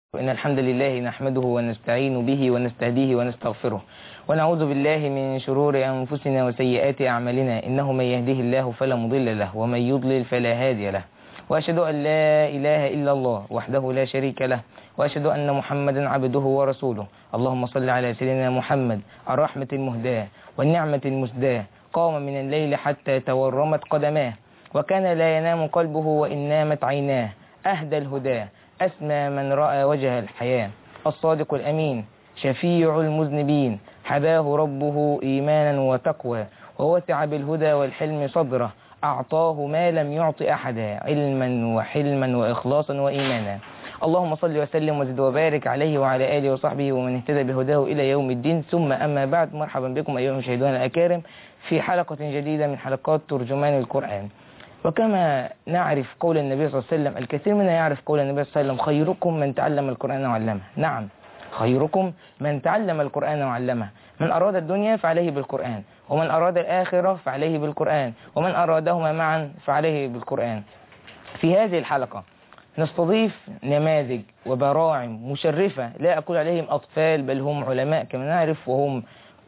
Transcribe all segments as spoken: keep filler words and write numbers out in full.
إن الحمد لله نحمده ونستعين به ونستهديه ونستغفره ونعوذ بالله من شرور أنفسنا وسيئات أعمالنا، إنه من يهده الله فلا مضل له ومن يضلل فلا هادي له، وأشهد أن لا إله إلا الله وحده لا شريك له، وأشهد أن محمدا عبده ورسوله. اللهم صل على سيدنا محمد الرحمة المهداة والنعمة المسداة، قام من الليل حتى تورمت قدماه، وكان لا ينام قلبه وإن نامت عيناه، أهدى الهدى أسمى من رأى وجه الحياة، الصادق الأمين شفيع المذنبين، حباه ربه إيمانا وتقوى، ووسع بالهدى والحلم صدره، أعطاه ما لم يعط أحدا، علما وحلما وإخلاصا وإيمانا. اللهم صل وسلم وزد وبارك عليه وعلى آله وصحبه ومن اهتدى بهداه إلى يوم الدين، ثم أما بعد. مرحبا بكم أيها المشاهدون الأكارم في حلقة جديدة من حلقات ترجمان القرآن. وكما نعرف قول النبي صلى الله عليه وسلم، الكثير منا يعرف قول النبي صلى الله عليه وسلم: خيركم من تعلم القرآن وعلمه. نعم، خيركم من تعلم القرآن وعلمه. من أراد الدنيا فعليه بالقرآن، ومن أراد الآخرة فعليه بالقرآن، ومن أرادهما معا فعليه بالقرآن. في هذه الحلقة نستضيف نماذج وبراعم مشرفة، لا أقول عليهم أطفال بل هم علماء كما نعرف، وهم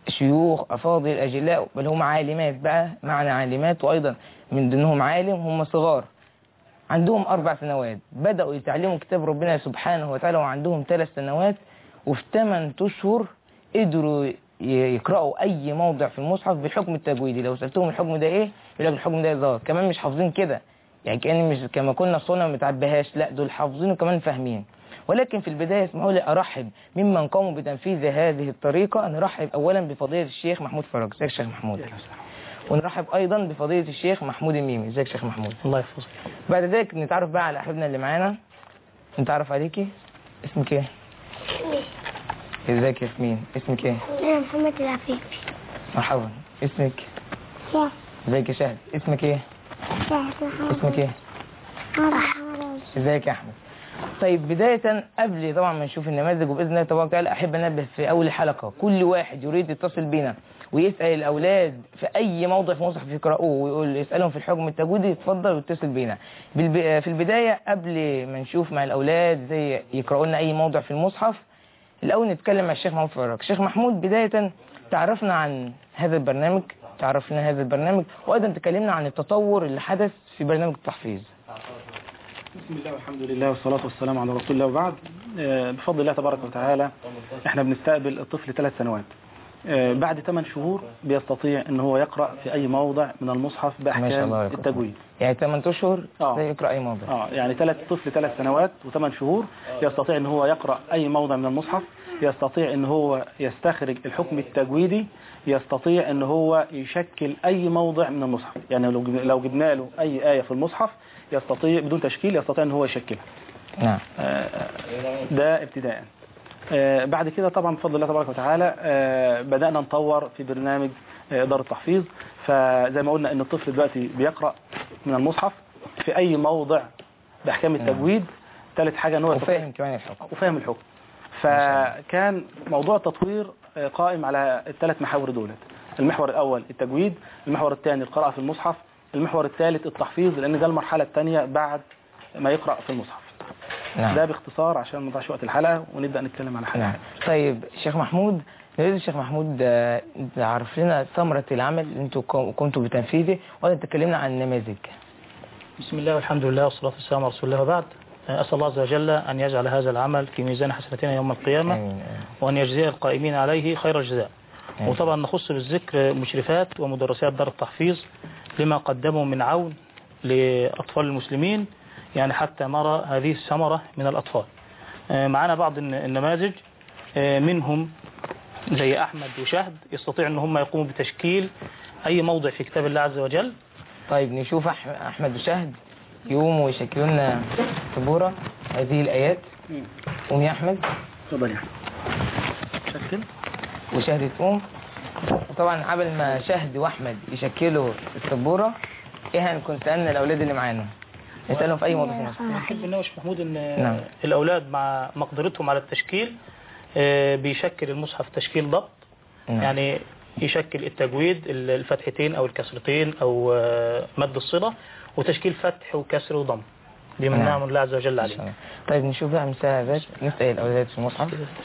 شيوخ أفاضل أجلاء، بل هم عالمات بقى، معنى عالمات، وأيضا من ضمنهم عالم هم صغار عندهم أربع سنوات بدأوا يتعلموا كتاب ربنا سبحانه وتعالى وعندهم ثلاث سنوات، وفي ثمان أشهر قدروا يقرأوا أي موضع في المصحف بالحكم التجويدي. لو سألتهم الحكم ده إيه يقول لك الحكم ده ظاهر. كمان مش حافظين كده، يعني كأن مش كما كنا صنع ما متعبهاش، لا دول حافظين وكمان فاهمين. ولكن في البداية اسمحوا لي أرحب ممن قاموا بتنفيذ هذه الطريقة. نرحب أولا بفضيلة الشيخ محمود فرج. ازيك شيخ محمود؟ ونرحب أيضا بفضيلة الشيخ محمود الميمي. ازيك شيخ محمود؟ الله يحفظك. بعد ذلك نتعرف بقى على أحبابنا اللي معانا. نتعرف عليكي، اسمك ايه؟ ازيك يا ياسمين؟ اسمك ايه؟ انا محمد العفيفي. مرحبا. اسمك؟ شهد. ازيك يا شهد؟ اسمك ايه؟ شهد. اسمك ايه؟ أحمد. ازيك يا احمد؟ طيب بداية قبل طبعا ما نشوف النماذج وبإذن الله تبارك وتعالى، أحب أنبه في أول الحلقة كل واحد يريد يتصل بينا ويسأل الأولاد في أي موضع في مصحف يقرأوه ويقول يسألهم في الحكم التجويدي، يتفضل ويتصل بينا. في البداية قبل ما نشوف مع الأولاد زي يقرأوا لنا أي موضع في المصحف، الأول نتكلم مع الشيخ محمود فرج. شيخ محمود، بداية تعرفنا عن هذا البرنامج، تعرفنا هذا البرنامج وأيضا تكلمنا عن التطور اللي حدث في برنامج التحفيظ. بسم الله والحمد لله والصلاة والسلام على رسول الله. وبعد، بفضل الله تبارك وتعالى احنا بنستقبل الطفل ثلاث سنوات، بعد ثمان شهور بيستطيع ان هو يقرأ في اي موضع من المصحف باحكام التجويد. يعني ثمان اشهر اه يقرأ اي موضع. اه يعني ثلاث طفل ثلاث سنوات وثمان شهور يستطيع ان هو يقرأ اي موضع من المصحف، يستطيع ان هو يستخرج الحكم التجويدي، يستطيع ان هو يشكل اي موضع من المصحف. يعني لو لو جبنا له اي آية في المصحف يستطيع بدون تشكيل، يستطيع ان هو يشكلها. نعم. ده ابتداء. بعد كده طبعا بفضل الله تبارك وتعالى بدأنا نطور في برنامج دار التحفيظ. فزي ما قلنا ان الطفل دلوقتي بيقرأ من المصحف في اي موضع باحكام التجويد. ثالث حاجة ان هو وفاهم كمان الحكم وفاهم الحكم. فكان موضوع التطوير قائم على الثلاث محاور دولت. المحور الاول التجويد، المحور الثاني القراءة في المصحف، المحور الثالث التحفيظ، لان ده المرحلة الثانية بعد ما يقرأ في المصحف. نعم. ده باختصار عشان ما نضيعش وقت الحلقة ونبدأ نتكلم على حاجة. نعم. طيب شيخ محمود، نريد الشيخ محمود تعرف لنا ثمرة العمل اللي انتم قمتوا بتنفيذه ولا تكلمنا عن النماذج. بسم الله والحمد لله والصلاة والسلام على رسول الله. وبعد، أسأل الله عز وجل أن يجعل هذا العمل في ميزان حسناتنا يوم القيامة. آمين. وأن يجزي القائمين عليه خير الجزاء. آمين. وطبعا نخص بالذكر مشرفات ومدرسات دار التحفيظ لما قدموا من عون لأطفال المسلمين، يعني حتى نرى هذه الثمرة من الأطفال. معنا بعض النماذج منهم زي أحمد وشهد يستطيع أن هم يقوموا بتشكيل أي موضع في كتاب الله عز وجل. طيب نشوف أحمد وشهد يقوموا ويشكلوا لنا سبورة هذه الآيات. قوم يا أحمد. تفضل يا أحمد. شكل. وشهد تقوم. طبعا قبل ما شهد وأحمد يشكلوا السبورة، إيه هنكون سألنا الأولاد اللي معانا نسألهم في أي موضوع في مصر. نحب أن نوش محمود أن نعم. الأولاد مع مقدرتهم على التشكيل بيشكل المصحف تشكيل ضبط. نعم. يعني يشكل التجويد الفتحتين أو الكسرتين أو مد الصلة، وتشكيل فتح وكسر وضم. بمنعم الله عز وجل عليه. طيب نشوف بقى مثال نفتح الأولاد في المصحف.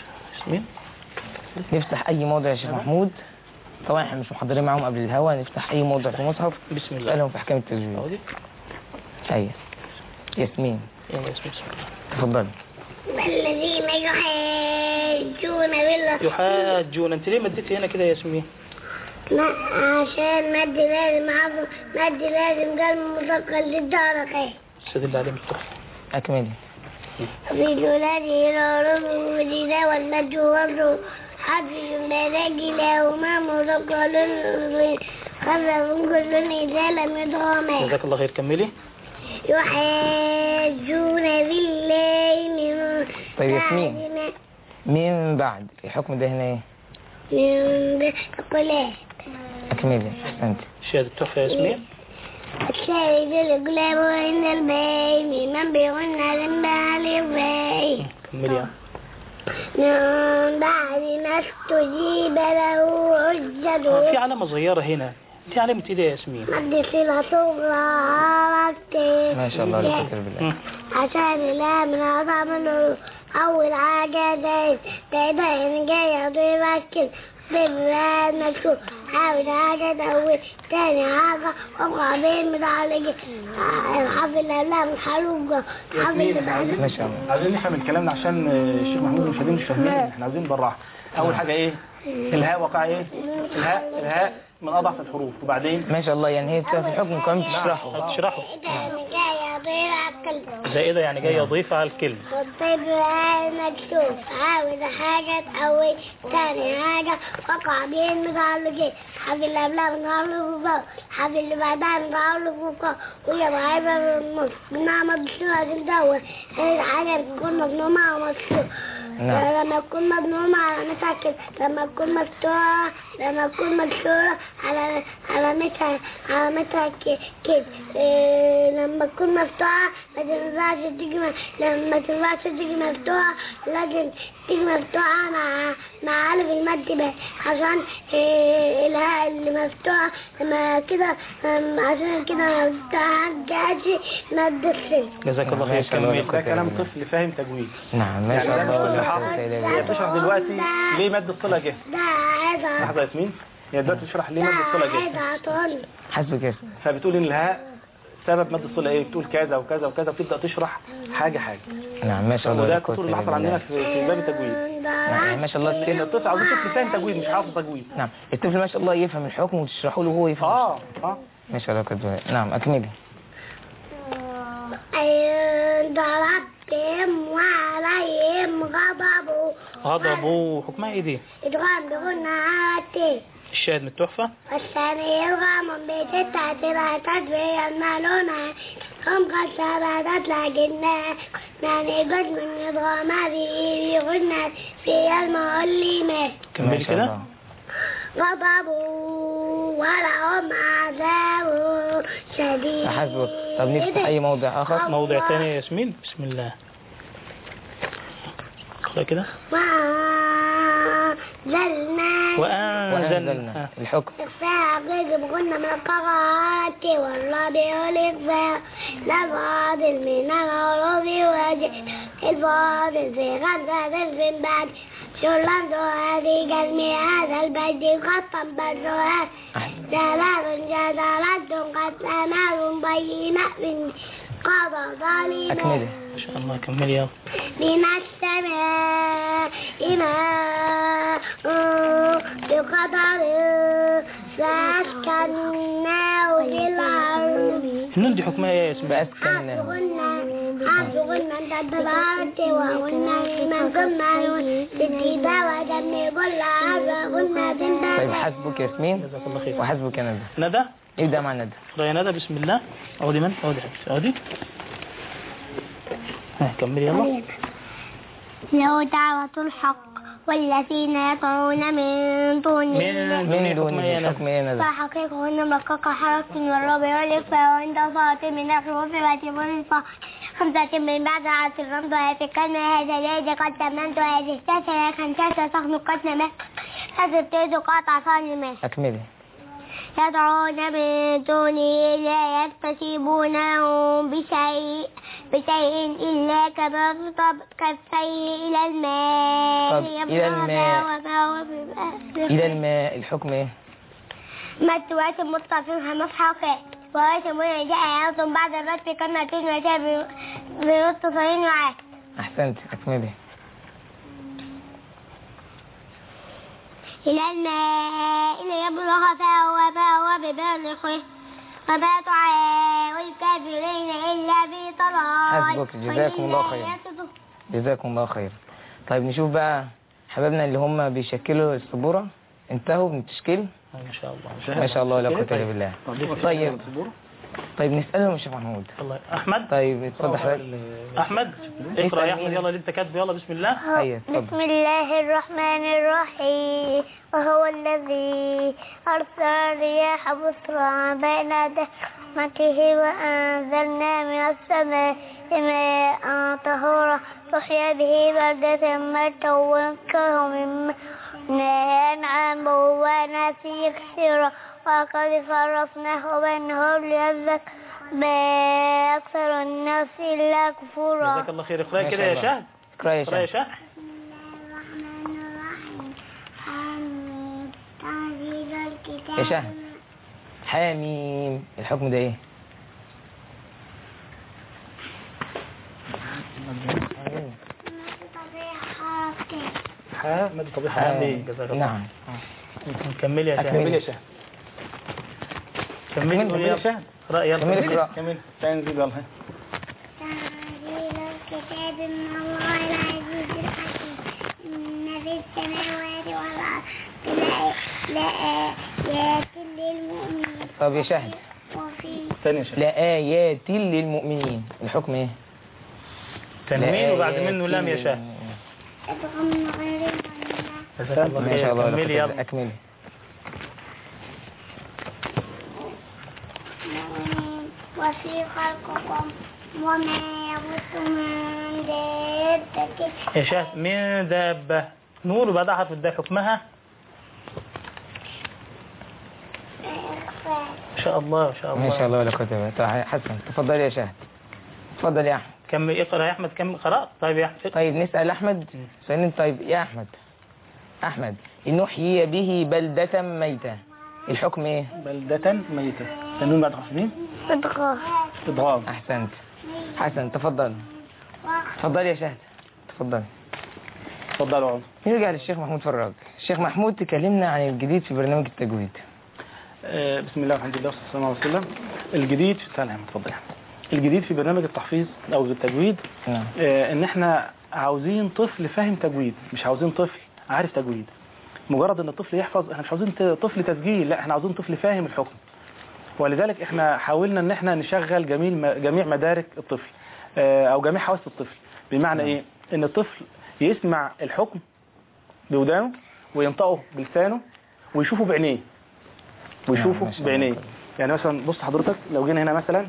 نفتح أي موضع يا شيخ محمود. طبعا احنا مش محضرين معاهم قبل الهوا. نفتح أي موضع في المصحف. بسم الله. نسألهم في أحكام التجويد. أيوة ياسمين. يلا ياسمين بسم الله. تفضل. الذين يحاجون بالله. يحاجون. أنت ليه مديتي هنا كده يا ياسمين؟ ما عشان مد لازم عفو مد لازم قلب مثقل للدرجة. استدل عليه بالتحفة. أكملي. في جلاله العروض والجزاء والمد والروح حرف الملاجي لهما مثقل خفف كل إذا لم يدغما. جزاك الله خير. كملي. يحاجون بالله من طيب ياسمين من بعد الحكم ده هنا ايه؟ من قلاه. أكملي. أحسنت. شهادة التحفة يا ياسمين. الشاهد القلاب وإن البين من بيغنى لما عليه البين. كملي. من بعد ما استجيب له حجته. في علامة صغيرة هنا. دي علامة ايه يا ياسمين؟ مد صلة صغرى. ما شاء الله لا تكر بالله. عشان لا من أعظم منه أول حاجة زي تقدر جاي يضيفك بالله مكتوب. أول حاجة أول تاني حاجة وقع بين متعلقة حفل الله من حلوقة حفل. ما شاء الله. عايزين نفهم من كلامنا عشان الشيخ محمود والمشاهدين مش فاهمين. احنا عايزين نبرعها. أول حاجة إيه؟ الهاء وقع إيه؟ الهاء الهاء من أضعف الحروف. وبعدين ما شاء الله يعني هي في الحكم كمان بتشرحه. بتشرحه. جاي يضيف على الكلمة. زائدة يعني جاي يضيف على الكلمة. والطيب مكتوب. أول حاجة أول تاني حاجة وقع بين متعلقين حفل الله متعلق حفل اللي بعدها متعلق ويا معايبة بنعمة بسرعة تدور. الحاجة تكون مظلومة ومكتوب. لما تكون مظلومة على مساكن لما تكون مفتوحة لما تكون مكسورة على علامتها علامتها كده. إيه لما تكون مفتوحة ما تنفعش تيجي لما تنفعش تيجي مفتوحة لازم تيجي مفتوحة مع مع ألف المد بقى عشان إيه الهاء اللي مفتوحة لما كده عشان كده ما تحتاجش مد السين. جزاك الله خير. كمل. ده كلام طفل فاهم تجويد. نعم ما شاء الله. هي بتشرح دلوقتي ليه مد الصلة جه. لحظة يا ياسمين. هي دلوقتي بتشرح ليه مد الصلة جه. حسب كده. فبتقول ان الهاء سبب مد الصلة ايه. بتقول كذا وكذا وكذا وتبدأ تشرح حاجة حاجة. نعم ما شاء الله. وده الكسور اللي حصل عندنا في باب التجويد. نعم ما شاء الله. لأن الطفل عاوز الطفل فاهم تجويد مش حافظ تجويد. نعم الطفل ما شاء الله يفهم الحكم وتشرحه له وهو يفهم. اه اه ما شاء الله كده. نعم أكملي. ضربتهم وعليهم غضبوا. غضبوا حكمها ايه دي؟ ادغام بغنى عاتي. الشاهد من التحفة. والثاني يلغم بستة تبعتت في المالونة هم قد ثبتت لكنها يعني قد من يضغم هذه غنى في المعلمة. كملي كده. غضبوا ولهم عذاب شديد. حسبك. طب نفتح أي موضع آخر. موضع ثاني يا ياسمين. بسم الله. اقرأ كده. وأنزلنا وأنزلنا الحكم. فاعقد بغنى من القرآت والربيع الإفاء لفاضل من الغروب وجه الفاضل في غزة في بعد شلان هذه قلمي هذا البيت خطا برها جلال جلالة قد أمال بينة قضى ظالما. أكمله. ما شاء الله. كمل يا من السماء ماء بقدر فأسكناه في الأرض. النون دي حكمها ايه يا ياسمين؟ بأسكناه. عاشقنا انت الضلالة وقلنا لمن كنا بالتيبا وجمي كل عاشقنا تنبا. طيب حسبك ياسمين. جزاك الله خير. وحسبك ندى. ندى. ابدأ مع ندى. اقرأ يا ندى. بسم الله. اقعدي من اقعدي اقعدي. ها كملي يلا. له دعوة الحق والذين يدعون من دونه من دونه حكم ايه ندى؟ فحقيقة ان مكاك حرف والربع والإخفاء وعند صوت من الحروف واتب الفاء خمسة من بعد عشر رمضها في كلمة هذا الذي قد تمنت هذه التاسعة خمسة صخن قد نمت فتبتد قاطع صالمة. أكملي. يدعون من دونه لا يكتسبونه بشيء بشيء إلا كما تطب كفيه إلى الماء طب إلى الماء إلى الماء الحكم إيه؟ متوات متصفين مصحفات ويسمون جاء يوم بعد الرد كما تجمع جاء بمتصفين وعاد. أحسنت أكمله. إلى الماء إلى يبلغ فهو فهو ببالغه وما طعام الكافرين إلا في ضلال. حسبك جزاكم الله خير. جزاكم الله خير. طيب نشوف بقى حبايبنا اللي هم بيشكلوا السبورة انتهوا من التشكيل ما شاء الله ما شاء الله لا قوة إلا بالله. طيب طيب نسألهم يا شيخ محمود. الله أحمد. طيب اتفضل حضرتك. أحمد اقرأ يا أحمد يلا اللي أنت كاتبه يلا بسم الله. أيوة بسم الله الرحمن الرحيم وهو الذي أرسل الرياح بشرا بين يدي رحمته وأنزلنا من السماء ماء طهورا تحيي به بلدة ميتا ونسقيه مما نهى عنه ونسيا كثيرا وقد صرفناه بينهم ليذكروا ما أكثر الناس إلا كفورا. جزاك الله خير. اقرأ كده يا شهد. اقرأ يا اقرأ يا شهد. يا شهد حاميم الحكم ده ايه؟ ها مد طبيعي حاميم. جزاك الله. نعم. كمل يا شهد. كمل يا شهد. كمل كمل يا شهد. اقرأ يلا. كمل اقرأ. كمل تنزل يلا. تنزيل الكتاب من الله العزيز الحكيم إن في السماوات والأرض لآيات للمؤمنين. طب يا شهد وفي ثانية يا شهد. لآيات للمؤمنين الحكم ايه؟ تنوين وبعد منه لام يا شهد. أدغم غير جزاك الله ما شاء خير. الله كمل يلا. أكملي. وفي خلقكم وما يبث من دابة. يا شهد من دابة نور وبعدها حرف الدال حكمها ما شاء الله ما شاء الله ما شاء الله ولا قوة إلا بالله. حسن تفضل يا شهد. تفضل يا أحمد. كمل اقرأ يا أحمد. كمل قرأت. طيب يا أحمد. طيب نسأل أحمد سؤالين. طيب يا أحمد أحمد إن نحيي به بلدة ميتة الحكم إيه؟ بلدة ميتة. تنوين بعد حرفين. إدغام. إضغام. أحسنت. حسن تفضل. تفضل يا شهد. تفضل. اتفضلوا عمر. نرجع للشيخ محمود فراج. الشيخ محمود تكلمنا عن الجديد في برنامج التجويد. آه بسم الله والحمد لله والصلاة والسلام على رسول الله. الجديد في سلام اتفضل. الجديد في برنامج التحفيظ او التجويد نعم. آه ان احنا عاوزين طفل فاهم تجويد، مش عاوزين طفل عارف تجويد. مجرد ان الطفل يحفظ، احنا مش عاوزين طفل تسجيل، لا احنا عاوزين طفل فاهم الحكم. ولذلك احنا حاولنا ان احنا نشغل جميع جميع مدارك الطفل آه او جميع حواس الطفل. بمعنى ايه؟ ان الطفل يسمع الحكم بودانه وينطقه بلسانه ويشوفه بعينيه ويشوفه نعم بعينيه. يعني مثلا بص حضرتك لو جينا هنا مثلا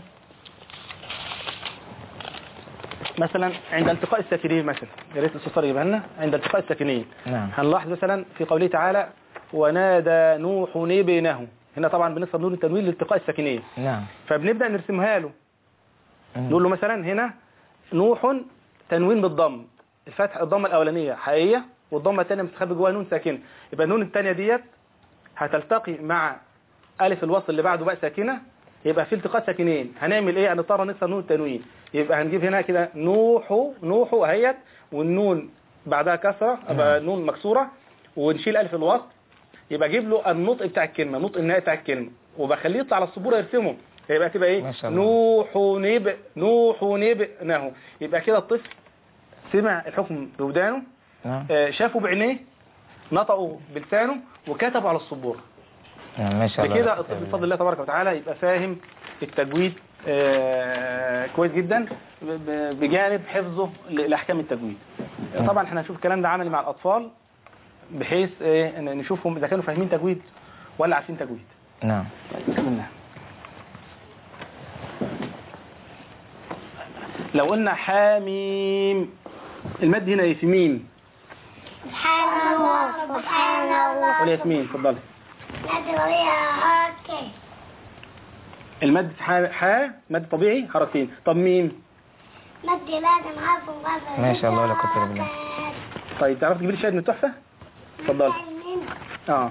مثلا عند التقاء الساكنين مثلا، يا ريت الاستاذ يجيبها لنا. عند التقاء الساكنين نعم. هنلاحظ مثلا في قوله تعالى ونادى نوح ابنه، هنا طبعا بنصب نون التنوين لالتقاء الساكنين. نعم. فبنبدا نرسمها له. مم. نقول له مثلا هنا نوح تنوين بالضم، الفتح الضمه الاولانيه حقيقيه والضمه الثانيه مستخبي جواها نون ساكنه، يبقى النون الثانيه ديت هتلتقي مع الف الوصل اللي بعده بقى ساكنه، يبقى في التقاء ساكنين. هنعمل ايه؟ هنضطر نكسر نون التنوين، يبقى هنجيب هنا كده نوح نوح اهيت والنون بعدها كسره يبقى نون مكسوره ونشيل الف الوصل، يبقى اجيب له النطق بتاع الكلمه، نطق النهائي بتاع الكلمه، وبخليه يطلع على السبوره يرسمه، يبقى تبقى ايه؟ نوح نب نوح نبنه. يبقى كده الطفل سمع الحكم بودانه، نعم. آه شافه بعينيه، نطقه بلسانه، وكتبه على السبوره. نعم ما شاء الله. بكده الطفل بفضل الله تبارك وتعالى يبقى فاهم التجويد آه كويس جدا بجانب حفظه لاحكام التجويد. طبعا احنا هنشوف الكلام ده عملي مع الاطفال بحيث ايه نشوفهم اذا كانوا فاهمين تجويد ولا عارفين تجويد. نعم. بسم الله. لو قلنا حاميم، المد هنا في ميم. سبحان الله سبحان الله. قول يا ياسمين اتفضلي. اوكي. المد حاء حا مد طبيعي حركتين. طب ميم؟ مد لازم حرف مقدر. ما شاء الله لا قوة إلا بالله. طيب تعرف تجيب لي شاهد من التحفة؟ اتفضل. اه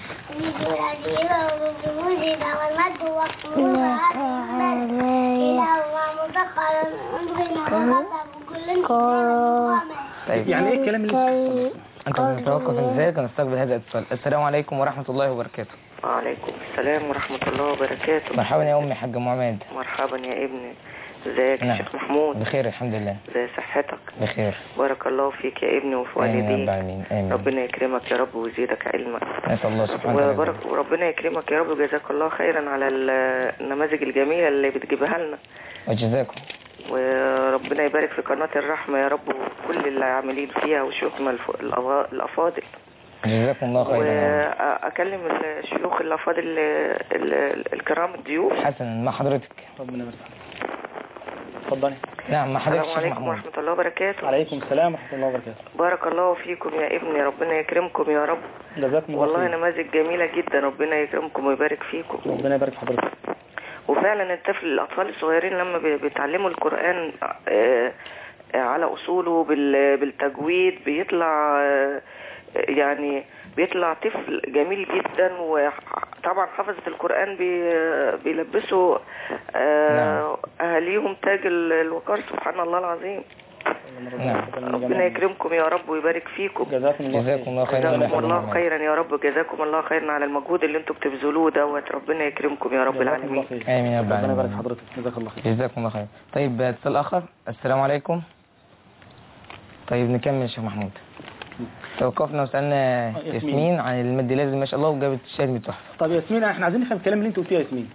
طيب يعني ايه الكلام اللي انت بنتوقف ازاي ونستقبل هذا الاتصال. السلام عليكم ورحمة الله وبركاته. وعليكم السلام ورحمة الله وبركاته. مرحبا يا امي حاج محمد. مرحبا يا ابني، ازيك يا شيخ محمود؟ بخير الحمد لله. ازي صحتك؟ بخير. بارك الله فيك يا ابني وفي والديك. آمين. ربنا يكرمك يا رب ويزيدك علما. نسأل الله سبحانه وتعالى. وبارك وربنا يكرمك يا رب وجزاك الله خيرا على النماذج الجميلة اللي بتجيبها لنا. وجزاكم. وربنا يبارك في قناة الرحمة يا رب وكل اللي عاملين فيها وشيوخنا الأفاضل. جزاكم الله خيرا. وأكلم الشيوخ الأفاضل الكرام الضيوف. حسنا مع حضرتك. ربنا يبارك. اتفضلي. نعم مع حضرتك. السلام عليكم ورحمة الله وبركاته. عليكم السلام ورحمة الله وبركاته. بارك الله فيكم يا ابني، ربنا يكرمكم يا رب. جزاكم الله والله خير. نماذج جميلة جدا، ربنا يكرمكم ويبارك فيكم. ربنا يبارك في حضرتك. وفعلا الطفل الأطفال الصغيرين لما بيتعلموا القرآن على أصوله بالتجويد بيطلع يعني بيطلع طفل جميل جدا. وطبعا حفظة القرآن بيلبسوا أهاليهم تاج الوقار، سبحان الله العظيم. ربنا يكرمكم يا رب ويبارك فيكم. جزاكم الله خيرا. جزاكم الله خيرا يا رب، جزاكم الله خيرا على المجهود اللي انتم بتبذلوه دوت. ربنا يكرمكم يا رب العالمين. امين يا رب العالمين. ربنا يبارك في حضرتك. جزاك الله خير. جزاكم الله خير. طيب اتصال اخر. السلام عليكم. طيب نكمل يا شيخ محمود. توقفنا وسالنا ياسمين عن المد لازم ما شاء الله وجابت الشاهد من التحفه. طب ياسمين احنا عايزين نفهم الكلام اللي انت قلتيه يا ياسمين.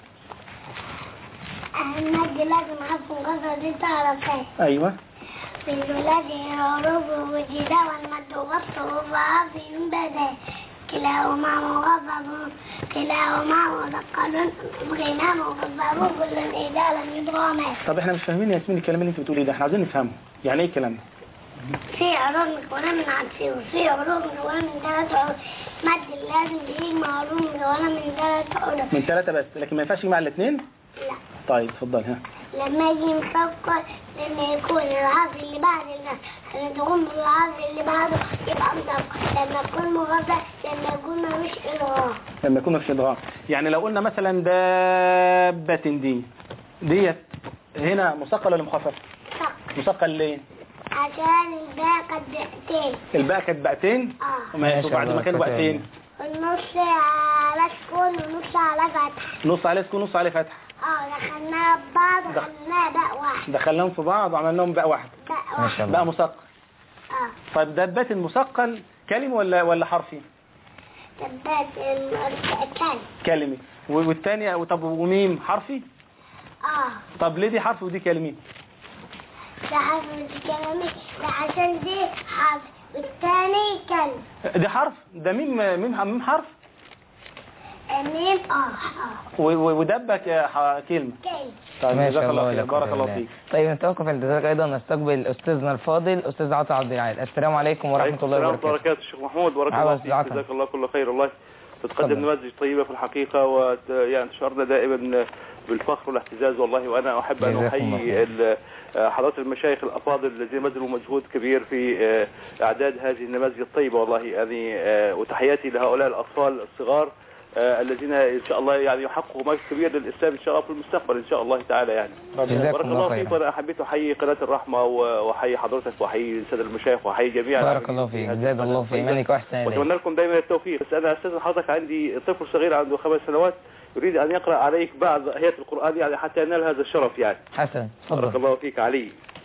المد لازم حرف مقدر دي تعرفها. ايوه. في الولاد يعرب وجدا والمد وغطه وعافي بدا كلاهما مغضب كلاهما مثقل بغنام وغضب كل إدالة يدغمه. طب احنا مش فاهمين يا ياسمين الكلام اللي انت بتقوليه ده، احنا عايزين نفهمه. يعني ايه الكلام ده؟ في عروض مكونة من عدسي وفي عروض مكونة من ثلاث عروض. مد لازم بيجمع عروض مكونة من ثلاث عروض. من ثلاثة بس، لكن ما ينفعش يجمع الاثنين؟ لا. طيب اتفضل. ها لما يجي مفكر لما يكون العرض اللي بعد الناس تقوم بالعرض اللي بعده يبقى مفكر. لما يكون مغضب لما يكون مفيش إضغام. لما يكون مفيش إضغام. يعني لو قلنا مثلا دابة دي ديت هنا مثقل ولا مخفف؟ مثقل. مثقل ليه؟ عشان الباء كانت بقتين. الباء كانت بقتين؟ اه. وبعد ما كانوا بقتين؟ النص على سكون ونص على فتح. نص على سكون ونص على فتح. اه دخلناها في بعض وخلناها باء واحد. دخلناهم في بعض وعملناهم باء واحد. باء واحد. باء مثقل. اه. طيب دبات المثقل كلمة ولا ولا حرفي؟ دبات الثاني. كلمة. والثانية طب وميم حرفي؟ اه. طب ليه دي حرف ودي كلمة؟ ده حرف ودي كلمة، ده عشان دي حرف والثاني كلمة. دي حرف؟ ده ميم ميم ميم حرف؟ ميم اه اه. ودبك كلمة. كلمة. طيب جزاك الله خير. بارك الله فيك. طيب نتوقف عند ذلك ايضا نستقبل استاذنا الفاضل استاذ عطا عبد العال. السلام عليكم ورحمة الله وبركاته. السلام وبركاته شيخ محمود. بارك الله فيك. جزاك الله كل خير. الله تتقدم نماذج طيبة في الحقيقة، ويعني شعرنا دائما بالفخر والاعتزاز والله. وانا احب ان احيي حضرات المشايخ الافاضل الذين بذلوا مجهود كبير في اعداد هذه النماذج الطيبة والله يعني. وتحياتي لهؤلاء الاطفال الصغار الذين ان شاء الله يعني يحققوا مجد كبير للاسلام ان شاء الله في المستقبل ان شاء الله تعالى يعني. بارك الله فيك. وانا حبيت احيي قناه الرحمه واحيي حضرتك واحيي الساده المشايخ واحيي جميعا. بارك الله فيك. زاد الله في ايمانك واحسن اليك. واتمنى لكم دائما التوفيق. بس انا استاذن حضرتك عندي طفل صغير عنده خمس سنوات يريد ان يقرا عليك بعض ايات القران يعني حتى ينال هذا الشرف يعني. حسن تفضل. بارك الله فيك علي.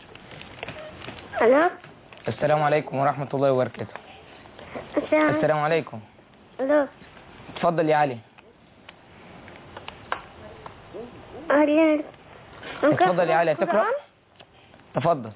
الو. السلام عليكم ورحمه الله وبركاته. السلام عليكم. الو. تفضل يا علي. تفضل يا علي تقرأ. تفضل.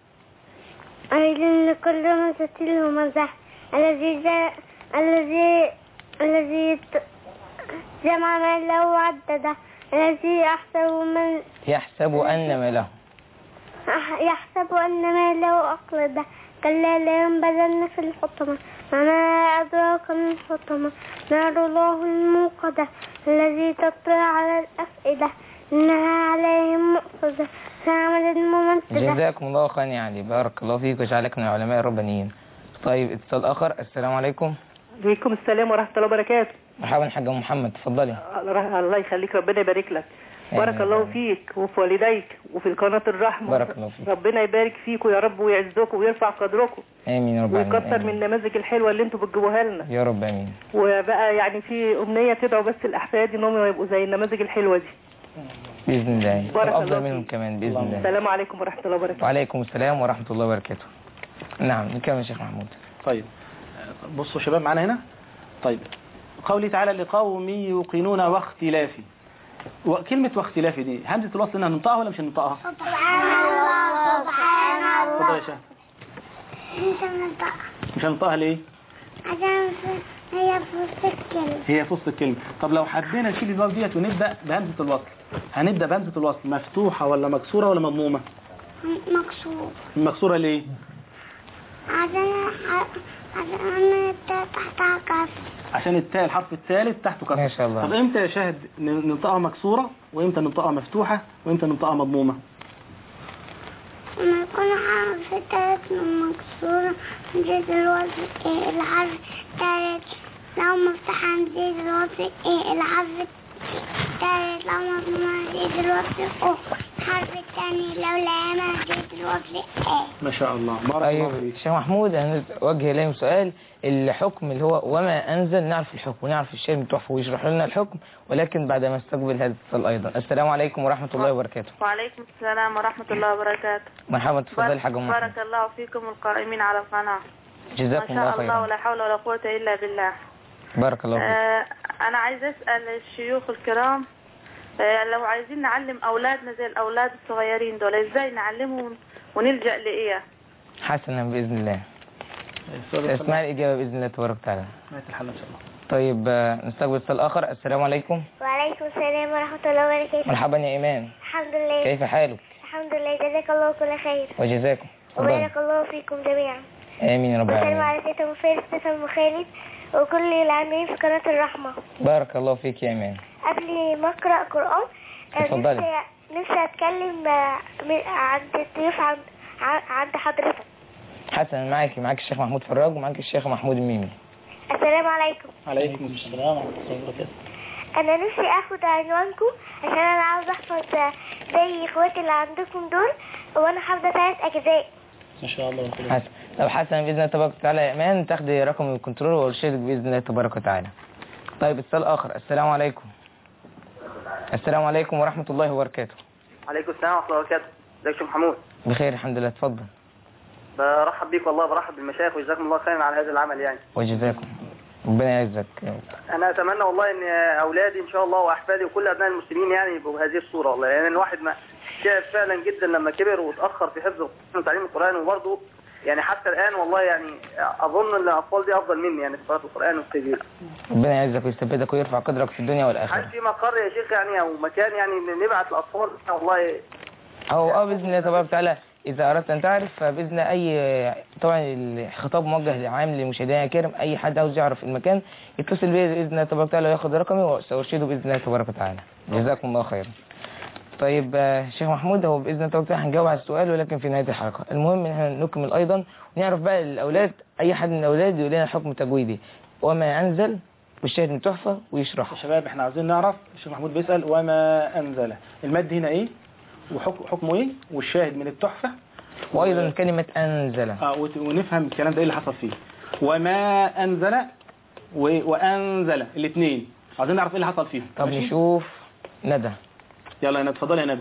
أهل لكل مستطيل ومزح الذي جاء الذي الذي جمع ماله وعدده الذي يحسب من يحسب أن ماله يحسب أن ماله أقلده كلا لينبذن في الحطمة وما أدراك ما الحطمة نار الله الموقدة الذي تطلع على الأفئدة إنها عليهم مؤصدة فعملت ممثلة. جزاكم الله خيرا، يعني بارك الله فيك وجعلك من العلماء الربانيين. طيب اتصال آخر. السلام عليكم. عليكم السلام ورحمة الله وبركاته. مرحبا حاجة محمد، تفضلي. الله يخليك، ربنا يبارك لك. بارك الله فيك وفي والديك وفي القناة الرحمة. بارك الله فيك. ربنا يبارك فيكم يا رب ويعزكم ويرفع قدركم. امين يا رب. ويكتر من النماذج الحلوة اللي انتوا بتجيبوها لنا يا رب. امين. وبقى يعني في امنية تدعوا بس الاحفاد انهم يبقوا زي النماذج الحلوة دي باذن الله، افضل منهم كمان باذن الله. السلام عليكم ورحمة الله وبركاته. وعليكم السلام ورحمة الله وبركاته. نعم نكمل يا شيخ محمود. طيب بصوا شباب معانا هنا. طيب قوله تعالى لقوم يوقنون واختلافي، وكلمة واختلافي دي همزة الوصل انها ننطقها ولا مش هننطقها؟ سبحان الله سبحان الله. اتفضل يا شيخ. مش هننطقها. مش هننطقها ليه؟ عشان هي في وسط الكلمة. هي في وسط الكلمة. طب لو حبينا نشيل الواو ديت ونبدأ بهمزة الوصل، هنبدأ بهمزة الوصل مفتوحة ولا مكسورة ولا مضمومة؟ مكسورة. مكسورة ليه؟ عشان عشان التاء تحتها كسر. عشان التاء الحرف الثالث تحته كسر. ما شاء الله. طب امتى يا شاهد ننطقها مكسورة وامتى ننطقها مفتوحة وامتى ننطقها مضمومة؟ لما يكون حرف الثالث مكسورة نزيد الوصل ايه الحرف الثالث، لو مفتوحة نزيد الوصل ايه الحرف الثالث، لو مضمومة نزيد الوصل او الحرف الثاني، لو لامة نزيد الوصل ايه. ما شاء الله. بارك الله فيك. شيخ محمود هنوجه اليهم سؤال. الحكم اللي هو وما أنزل، نعرف الحكم ونعرف الشيء المتوفى ويشرح لنا الحكم، ولكن بعد ما استقبل هذا الاتصال أيضا. السلام عليكم ورحمة الله وبركاته. وعليكم السلام ورحمة الله وبركاته. مرحبا، تفضل حاجة محمد. بارك الله فيكم القائمين على القناة. جزاكم الله خيرا. ما شاء الله ولا حول ولا قوة إلا بالله. بارك الله فيك. آه أنا عايز أسأل الشيوخ الكرام، آه لو عايزين نعلم أولادنا زي الأولاد الصغيرين دول إزاي نعلمهم ونلجأ لإيه؟ حسنا بإذن الله. اسمع الإجابة بإذن الله تبارك وتعالى. الحل إن شاء الله. طيب نستقبل اتصال آخر. السلام عليكم. وعليكم السلام ورحمة الله وبركاته. مرحبا يا إيمان. الحمد لله. كيف حالك؟ الحمد لله، جزاك الله كل خير. وجزاكم. وبارك الله فيكم جميعا. آمين يا رب العالمين. وسلم على سيدنا مفارس سيدنا خالد وكل العاملين في قناة الرحمة. بارك الله فيك يا إيمان. قبل ما أقرأ قرآن اتفضلي. نفسي أتكلم عند الضيوف عند عند حضرتك. حسنا، معاك معاك الشيخ محمود فراج ومعاك الشيخ محمود الميمي. السلام عليكم. عليكم السلام ورحمة الله وبركاته. أنا نفسي أخد عنوانكم عشان أنا عاوز أحفظ زي إخواتي اللي عندكم دول، وأنا حافظة ثلاث أجزاء. ما شاء الله. حسن. لو حسنا بإذن الله تبارك وتعالى يا إيمان تاخدي رقم الكنترول وارشدك بإذن الله تبارك وتعالى. طيب اتصال آخر. السلام عليكم. السلام عليكم ورحمة الله وبركاته. عليكم السلام ورحمة الله وبركاته. ازيك يا شيخ محمود؟ بخير الحمد لله، اتفضل. برحب بيك والله، برحب بالمشايخ وجزاكم الله خيرا على هذا العمل يعني. وجزاكم ربنا يعزك. انا اتمنى والله ان اولادي ان شاء الله واحفادي وكل ابناء المسلمين يعني يبقوا بهذه الصورة والله، يعني الواحد ما تعب فعلا جدا لما كبر وتأخر في حفظ وتعليم القرآن، وبرضه يعني حتى الآن والله يعني أظن أن الأطفال دي أفضل مني يعني في قراءة القرآن والتجويد. ربنا يعزك ويثبتك ويرفع قدرك في الدنيا والآخرة. هل في مقر يا شيخ يعني أو مكان يعني نبعت الأطفال والله؟ أو أه بإذن الله تبارك وتعالى إذا أردت أن تعرف فبإذن أي طبعا الخطاب موجه عام لمشاهدينا الكرام، أي حد عاوز يعرف المكان يتصل بي بإذن الله تبارك وتعالى وياخد رقمي وسأرشده بإذن الله تبارك وتعالى. جزاكم الله خيرا. طيب شيخ محمود هو بإذن الله تبارك وتعالى هنجاوب على السؤال ولكن في نهاية الحلقة. المهم إن احنا نكمل أيضا ونعرف بقى الأولاد، أي حد من الأولاد يقول لنا حكم تجويدي وما أنزل والشاهد من تحفة ويشرحه. يا شباب احنا عاوزين نعرف، الشيخ محمود بيسأل وما أنزل، المد هنا إيه وحكمه إيه والشاهد من التحفة، وأيضا كلمة أنزل اه ونفهم الكلام ده إيه اللي حصل فيه. وما أنزل وأنزل الاثنين عاوزين نعرف إيه اللي حصل فيهم. طب نشوف ندى. يلا يا ندى اتفضلي يا ندى.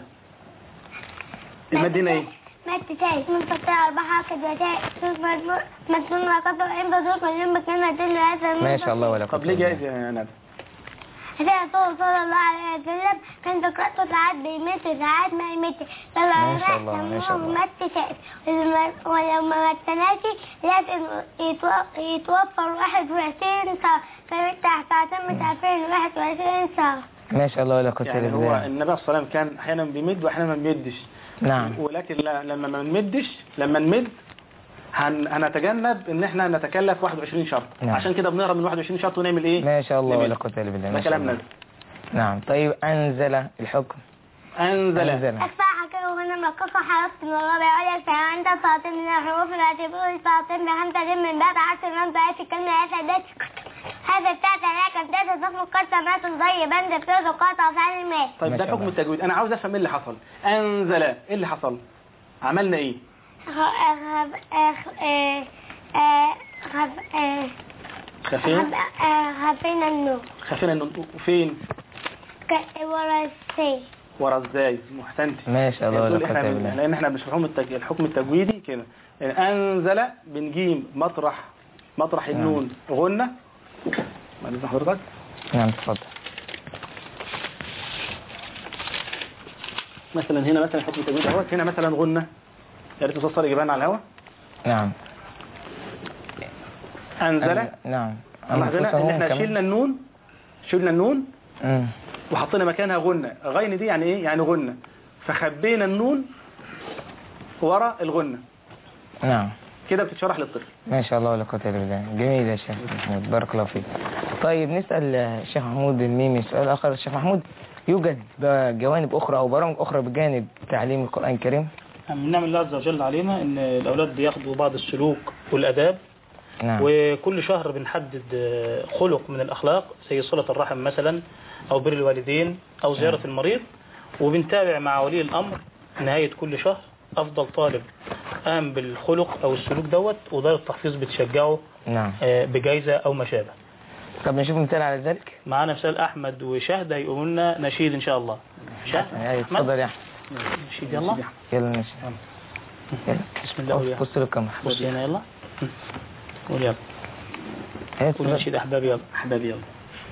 المد هنا ايه؟ مد تاء من فتاة أربعة حركة وتاء صوت مجموع مدفون وقطع عين بصوت من مكان هتل هذا. ما شاء الله ولا قوة. طب ليه جايز يا ندى؟ هذا طول صلى الله عليه وسلم كان ذكرته ساعات بيمت ساعات ما يمت. ما شاء الله ما شاء الله. مد تاء ولو ما متناكي لازم يتوفر واحد وعشرين ساعة فمت ساعتين مسافرين واحد وعشرين ساعة. ما شاء الله ولا قوة الا بالله. يعني هو النبي صلى الله عليه وسلم كان احيانا بيمد واحيانا ما بيمدش. نعم. ولكن لما ما نمدش لما نمد هن... هنتجنب ان احنا نتكلف واحد وعشرين شرط. نعم. عشان كده بنهرب من واحد وعشرين شرط ونعمل ايه؟ ما شاء الله ولا قوة الا بالله. ده كلام نزل. نعم. طيب أنزل الحكم. أنزل أكفاء حكيه هنا مرققة حرفت من الرابع عليا فأنت فاطم من الحروف التي بقول فاطم بخمسة جيم من بعد عشر من بقيت الكلمة أسدت هذا التاتا لك امتاز ضخم قصة ما تنضي بند بتوز قاطع فعل الماء. طيب ده حكم التجويد. أنا عاوز أفهم إيه اللي حصل. أنزل إيه اللي حصل؟ عملنا إيه؟ خفينا خفينا النون خفينا النون فين؟ ورا السين ورا ازاي؟ محسنتي ما شاء الله. احنا لان احنا بنشرحهم التج... الحكم التجويدي كده. يعني انزل بنجيم مطرح مطرح النون غنة. معلش حضرتك. نعم اتفضل. مثلا هنا مثلا حكم التجويد اهوت هنا مثلا غنة. يا ريت توصل يجيبها لنا على الهواء. نعم. انزل أن... نعم. لاحظنا ان احنا شلنا النون شلنا النون امم وحطينا مكانها غنة. غين دي يعني ايه؟ يعني غنة. فخبينا النون ورا الغنة. نعم كده بتتشرح للطفل. ما شاء الله ولا قوه الا بالله. جميل يا شيخ محمود بارك الله فيك. طيب نسال الشيخ محمود الميمي سؤال اخر. الشيخ محمود يوجد جوانب اخرى او برامج اخرى بجانب تعليم القرآن الكريم؟ من نعم الله عز وجل علينا ان الاولاد بياخدوا بعض السلوك والاداب. نعم. وكل شهر بنحدد خلق من الأخلاق زي صلة الرحم مثلا أو بر الوالدين أو زيارة نعم. المريض. وبنتابع مع ولي الأمر نهاية كل شهر أفضل طالب قام بالخلق أو السلوك دوت ودار التحفيظ بتشجعه نعم. بجائزة أو ما شابه. طب نشوف مثال على ذلك. معانا مثال أحمد وشهد هيقولوا لنا نشيد إن شاء الله. شهد اتفضل يا أحمد. نشيد يلا يلا نشيد. يلا بسم الله. بص للكاميرا. بص هنا يلا. قول يلا. قول نشيد أحبابي يلا. أحبابي يلا.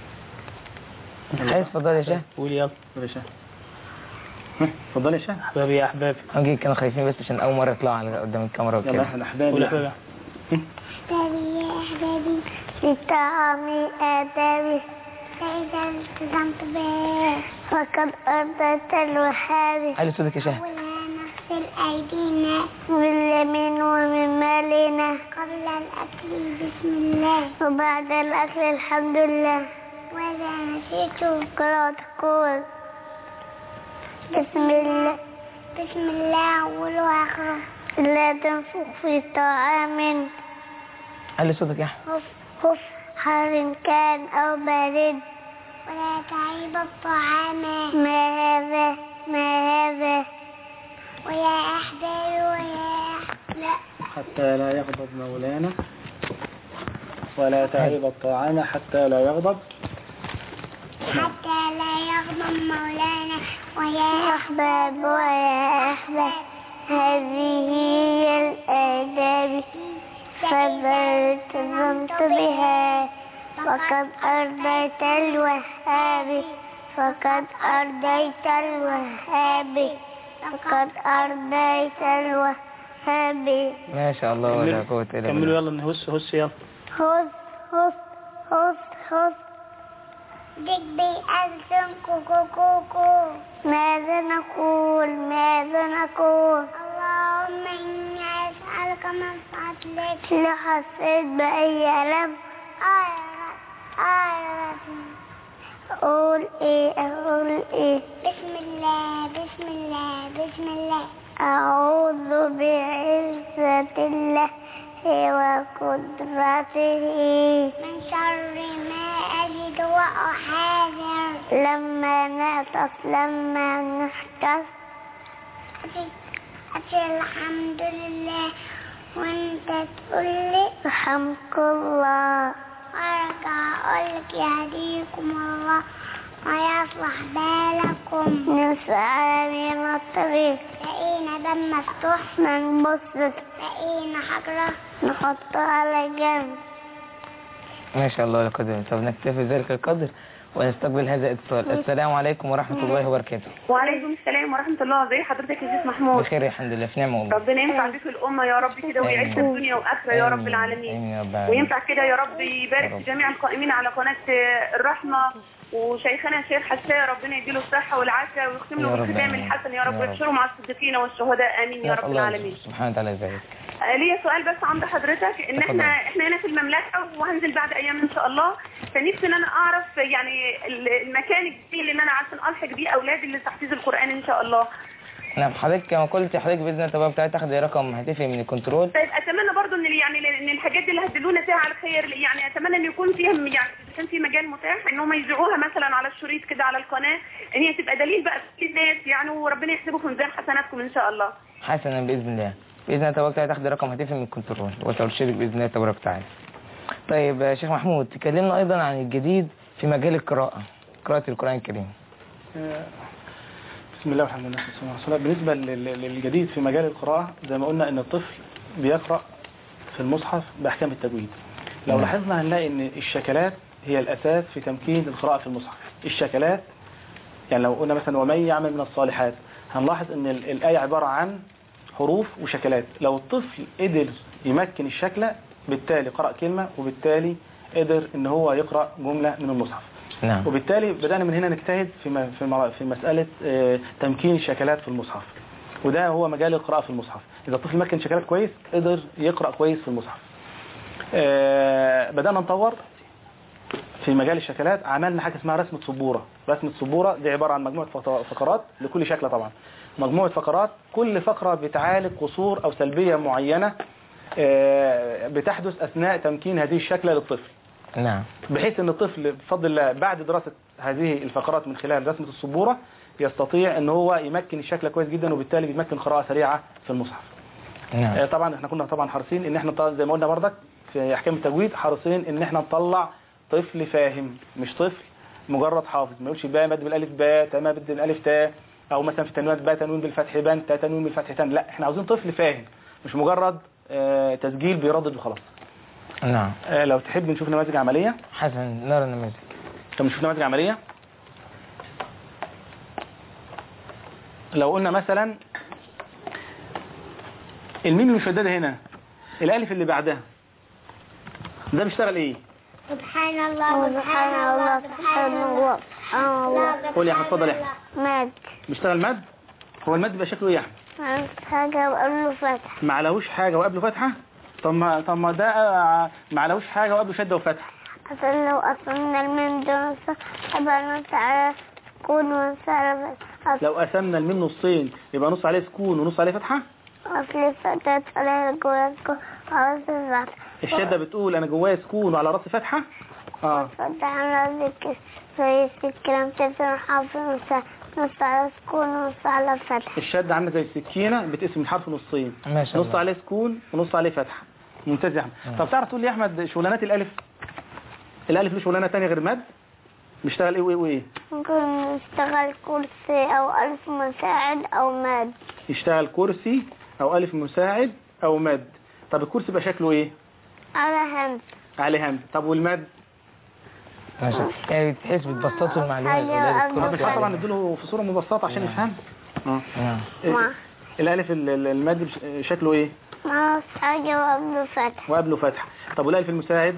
عايز اتفضل يا شهد. قول يلا. قول يا شهد. اتفضل يا شهد. أحبابي يا أحبابي. هم كانوا خايفين بس عشان أول مرة يطلعوا على قدام الكاميرا وكده. يلا احنا أحبابي. قول أحبابي. أحبابي يا أحبابي لطعامي آدابي فإذا التزمت به فقد أرضت الوهابي. علي صوتك يا شهد. نغسل أيدينا باليمين ومن مالنا قبل الأكل بسم الله وبعد الأكل الحمد لله. وإذا نسيت قرأت تقول بسم الله بسم الله أول وآخره لا تنفق في طعام. علي صوتك يا أحمد. خف حار كان أو بارد ولا تعيب الطعام. ما هذا ما هذا ويا أحبابي ويا لا حتى لا يغضب مولانا ولا تعيب الطعام حتى لا يغضب حتى لا يغضب مولانا ويا أحباب ويا أحباب. هذه هي الآداب فإذا التزمت بها فقد أرضيت الوهاب فقد أرضيت الوهاب فقد أرضيت الوهاب. ما شاء الله ولا قوة إلا بالله. كملوا يلا نهس هس يلا. هس هس هس هس ديك بيأذن كوكو كوكو. ماذا نقول ماذا نقول. اللهم إني أسألك من فضلك لحسيت بأي ألم. آية آية قول إيه أقول إيه. بسم الله بسم الله بسم الله. أعوذ بعزة الله وقدرته من شر ما أجد وأحاذر. لما نعطس لما نحتس أتي الحمد لله وانت تقول لي رحمك الله. أرجع أقول لك يهديكم الله ويصلح بالكم. نسعى من الطريق لقينا دم مفتوح ننبسط لقينا حجرة نحطها على جنب. ما شاء الله لقدر. طب نكتفي ذلك القدر ونستقبل هذا الاتصال. السلام عليكم ورحمة الله وبركاته. وعليكم السلام ورحمة الله. ازي حضرتك يا شيخ محمود؟ بخير الحمد لله في نعمة والله. ربنا ينفع بك الأمة يا رب كده ويعيش الدنيا وآخرة يا رب العالمين. وينفع كده يا رب يبارك في جميع القائمين على قناة الرحمة وشيخنا الشيخ حسان ربنا يديله الصحة والعافية ويختم له بالختام الحسن يا رب ويحشره مع الصديقين والشهداء آمين يا رب العالمين. سبحانه وتعالى. ذلك ليا سؤال بس عند حضرتك، ان احنا احنا هنا في المملكه وهنزل بعد ايام ان شاء الله، فنفسي ان انا اعرف يعني المكان الجديد اللي انا عشان الحق بيه اولادي اللي تحفيظ القران ان شاء الله. نعم حضرتك كما قلت حضرتك باذن الله تبارك وتعالى تاخدي رقم هاتفي من الكنترول. طيب اتمنى برضو ان يعني ان الحاجات دي اللي هتدلونا فيها على الخير، يعني اتمنى ان يكون فيها يعني كان في مجال متاح ان هم يذيعوها مثلا على الشريط كده على القناه، ان هي تبقى دليل بقى للناس يعني، وربنا يحسبه في ميزان حسناتكم ان شاء الله. حسنا باذن الله. باذن الله تبارك وتعالى تاخدي رقم هاتفي من الكنترول وترشدك باذن الله تبارك وتعالى. طيب يا شيخ محمود تكلمنا ايضا عن الجديد في مجال القراءه، قراءه القران الكريم. بسم الله والحمد لله والصلاه والسلام. بالنسبه للجديد في مجال القراءه زي ما قلنا ان الطفل بيقرا في المصحف باحكام التجويد. لو م. لاحظنا هنلاقي ان الشكلات هي الاساس في تمكين القراءه في المصحف. الشكلات يعني لو قلنا مثلا ومن يعمل من الصالحات هنلاحظ ان الايه عباره عن حروف وشكلات. لو الطفل قدر يمكن الشكله بالتالي قرأ كلمه وبالتالي قدر ان هو يقرأ جمله من المصحف. نعم. وبالتالي بدأنا من هنا نجتهد في في في مسألة تمكين الشكلات في المصحف، وده هو مجال القراءة في المصحف. إذا الطفل مكن شكلات كويس قدر يقرأ كويس في المصحف. بدأنا نطور في مجال الشكلات، عملنا حاجة اسمها رسمة سبورة. رسمة سبورة دي عبارة عن مجموعة فقرات لكل شكل طبعا، مجموعة فقرات كل فقرة بتعالج قصور أو سلبية معينة بتحدث أثناء تمكين هذه الشكلة للطفل. نعم. بحيث ان الطفل بفضل الله بعد دراسة هذه الفقرات من خلال رسمة السبورة يستطيع ان هو يمكن الشكل كويس جدا، وبالتالي بيمكن قراءة سريعة في المصحف. نعم. آه طبعا احنا كنا طبعا حريصين ان احنا زي ما قلنا بردك في احكام التجويد، حريصين ان احنا نطلع طفل فاهم، مش طفل مجرد حافظ. ما يقولش باء مد بالالف باء تاء مد بالالف تاء، او مثلا في التنوينات باء تنوين بالفتح بان تاء تنوين بالفتح تان. لا، احنا عاوزين طفل فاهم، مش مجرد آه تسجيل بيردد وخلاص. نعم. آه لو تحب نشوف نماذج عملية. حسنا نرى النماذج. طب نشوف نماذج عملية. لو قلنا مثلا الميم المشددة هنا، الالف اللي بعدها ده بيشتغل ايه؟ سبحان الله سبحان الله سبحان الله سبحان الله. قول يا احمد، اتفضل يا احمد. مد. بيشتغل مد. هو المد بيبقى شكله ايه يا احمد؟ حاجة وقبله فتحة. ما علوش حاجة وقبله فتحة؟ طب ما طب ما ده ما علوش حاجة وقبله شدة وفتحة. أصل لو أصلنا الميم ده يبقى نص على سكون ونص على فتحة. لو قسمنا الميم نصين يبقى نص عليه سكون ونص عليه فتحة؟ أصل فتحة على جوايا سكون على رأس فتحة. الشدة بتقول أنا جوايا سكون وعلى رأس فتحة؟ اه. فتحة على ذكر زي الكلام تفسير حرف نص على سكون ونص على فتحة. الشدة عاملة زي السكينة بتقسم الحرف نصين، نص عليه سكون ونص عليه فتحة. ممتاز يا احمد. طب تعرف تقول لي يا احمد شغلانات الالف؟ الالف له شغلانه ثانيه غير مد؟ بيشتغل ايه وايه وايه؟ ممكن يشتغل كرسي او الف مساعد او مد. يشتغل كرسي او الف مساعد او مد. طب الكرسي بقى شكله ايه؟ على همزه. على همزه. طب والمد؟ ماشي. يعني تحس بتبسطوا المعلومه. طب طبعا نديله في صوره مبسطه عشان يفهم. اه. اه. الالف المد شكله ايه؟ ناقص حاجة وقبله فتح. وقبله فتح. طب والالف المساعد؟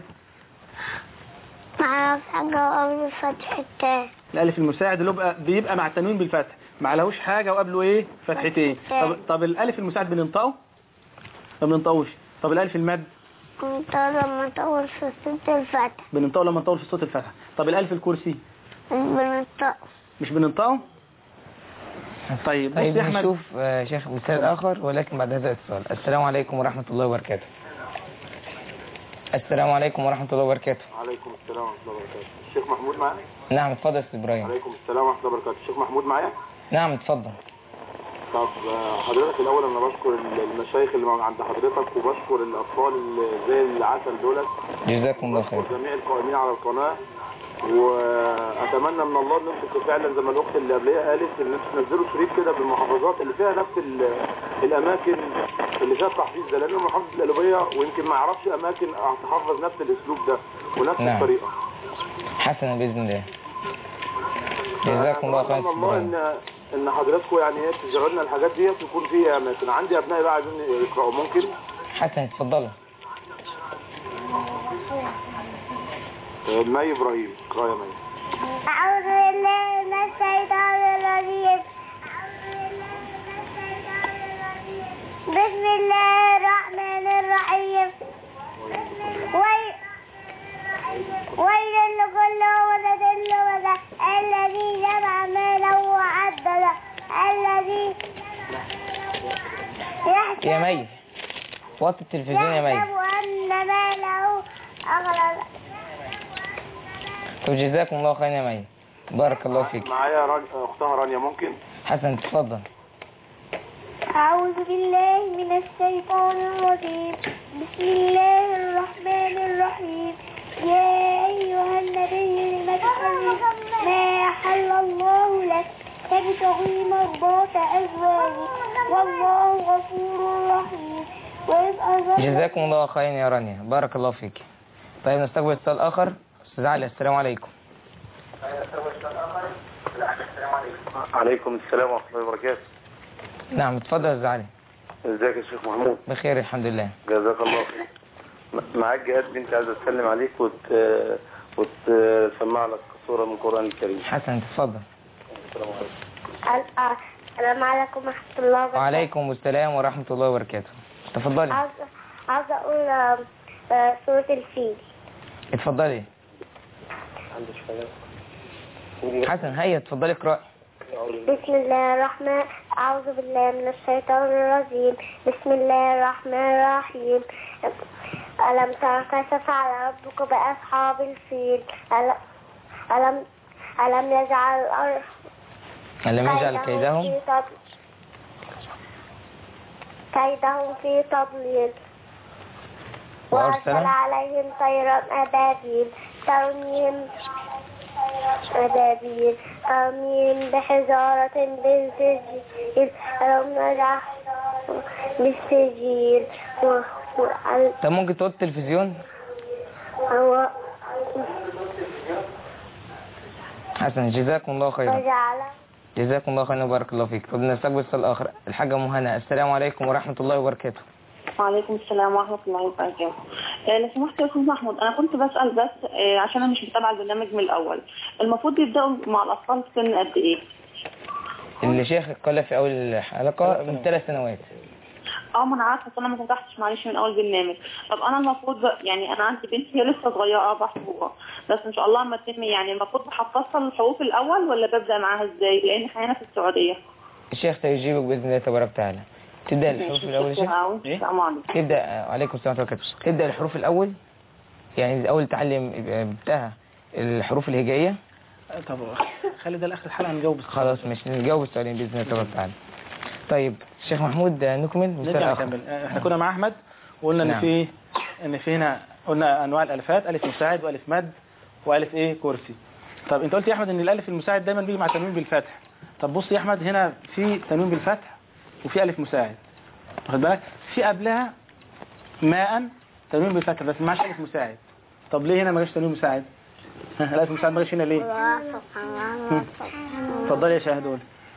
ناقص حاجة وقبله فتح التاء. الالف المساعد اللي بيبقى بيبقى مع التنوين بالفتح، ما عليهوش حاجة وقبله ايه؟ فتحتين. طب طب الالف المساعد بننطقه؟ ما بننطقوش. طب الالف المد؟ بننطقه لما نطول في صوت الفتح. بننطقه لما نطول في صوت الفتح. طب الالف الكرسي؟ بننطقه. مش بننطقه؟ طيب طيب بص يا احمد، نشوف آه شيخ مثال اخر ولكن بعد هذا الاتصال. السلام عليكم ورحمة الله وبركاته. السلام عليكم ورحمة الله وبركاته. عليكم السلام ورحمة الله وبركاته. الشيخ محمود معايا؟ نعم اتفضل يا ابراهيم. عليكم السلام ورحمة الله وبركاته. الشيخ محمود معايا؟ نعم اتفضل. طب حضرتك الاول انا بشكر المشايخ اللي عند حضرتك وبشكر الاطفال اللي زي العسل دولت. جزاكم الله خير. جميع القائمين على القناة، واتمنى من الله ان انتم فعلا زي ما الاخت اللي قبلها قالت ان انتم تنزلوا شريط كده بالمحافظات اللي فيها نفس الاماكن اللي فيها التحفيظ ده، لان محافظه القلوبيه ويمكن ما يعرفش اماكن تحفظ نفس الاسلوب ده ونفس نعم. الطريقه. حسنا باذن الله. جزاكم الله خير. الله ان ان حضراتكم يعني ايه تزرعوا لنا الحاجات ديت ويكون فيها اماكن. عندي ابنائي بقى عايزين يقراوا، ممكن؟ حسنا اتفضلوا. مي إبراهيم. اقرأ يا مي. أعوذ بالله من الشيطان الرجيم. بسم الله الرحمن يا مي وطي التلفزيون يا مي. يحسب أن ماله أغلى. طب جزاكم الله خيرا يا مي، بارك الله فيك. معايا ران... اختها رانيا ممكن؟ حسن تفضل. أعوذ بالله من الشيطان الرجيم، بسم الله الرحمن الرحيم. يا أيها النبي لم تحرم ما أحل الله لك تبتغي مرضات أزواجك والله غفور رحيم. جزاكم الله خيرا يا رانيا، بارك الله فيك. طيب نستقبل اتصال آخر. أستاذ علي السلام عليكم. عليكم السلام ورحمة الله وبركاته. نعم اتفضل يا أستاذ علي. ازيك يا شيخ محمود؟ بخير الحمد لله. جزاك الله خير. معاك جهاد بنت عايزة تسلم عليك وت... وتسمع لك سورة من القرآن الكريم. حسن تفضل. السلام عليكم. السلام عليكم ورحمة الله وبركاته. وعليكم السلام ورحمة الله وبركاته. تفضلي. عاوزة أقول سورة الفيل. اتفضلي. حسن هيا اتفضلي اقرأي. بسم الله الرحمن أعوذ بالله من الشيطان الرجيم. بسم الله الرحمن الرحيم. ألم تر كيف فعل ربك بأصحاب الفيل؟ ألم ألم يجعل الأرض ألم يجعل كيدهم كيدهم في تضليل وأرسل عليهم طيرا أبابيل ترميهم أبابيل ترميهم بحجارة بالسجيل ألم نجعل بالسجيل. طب ممكن تقول التلفزيون؟ هو حسن جزاكم الله خيرا. جزاكم الله خيرا وبارك الله فيك. طب نستقبل اتصال آخر. الحاجة مهنا السلام عليكم ورحمة الله وبركاته. وعليكم السلام ورحمة الله وبركاته. لو سمحت يا أستاذ محمود، أنا كنت بسأل بس عشان أنا مش متابعة البرنامج من الأول، المفروض يبدأوا مع الأطفال سن قد إيه؟ اللي شيخ قال في أول الحلقة من ثلاث سنوات. اه ما انا عارفه، انا ما فتحتش معلش من اول برنامج. طب انا المفروض يعني انا عندي بنتي هي لسه صغيره اربع شهور بس ان شاء الله اما تتم، يعني المفروض بحفظها الحروف الاول ولا ببدا معاها ازاي؟ لان احنا هنا في السعوديه. الشيخ سيجيبك باذن الله تبارك وتعالى. تبدا الحروف الاول يا شيخ؟ السلام عليكم. تبدا وعليكم السلام ورحمه الله وبركاته. تبدا الحروف الاول يعني الاول تعلم بتاعها الحروف الهجائيه. طب خلي ده لاخر الحلقه نجاوب. خلاص مش نجاوب السؤالين باذن الله تبارك وتعالى. طيب شيخ محمود نكمل نرجع نكمل. احنا كنا مع احمد وقلنا نعم. ان في ان في هنا قلنا انواع الالفات، الف مساعد والف مد والف ايه كرسي. طب انت قلت يا احمد ان الالف المساعد دايما بيجي مع تنوين بالفتح. طب بص يا احمد هنا في تنوين بالفتح وفي الف مساعد، واخد بالك؟ في قبلها ماء تنوين بالفتح بس معاش الف مساعد. طب ليه هنا ما جاش تنوين مساعد؟ الالف مساعد ما جاش هنا ليه؟ اتفضل يا شاهدول.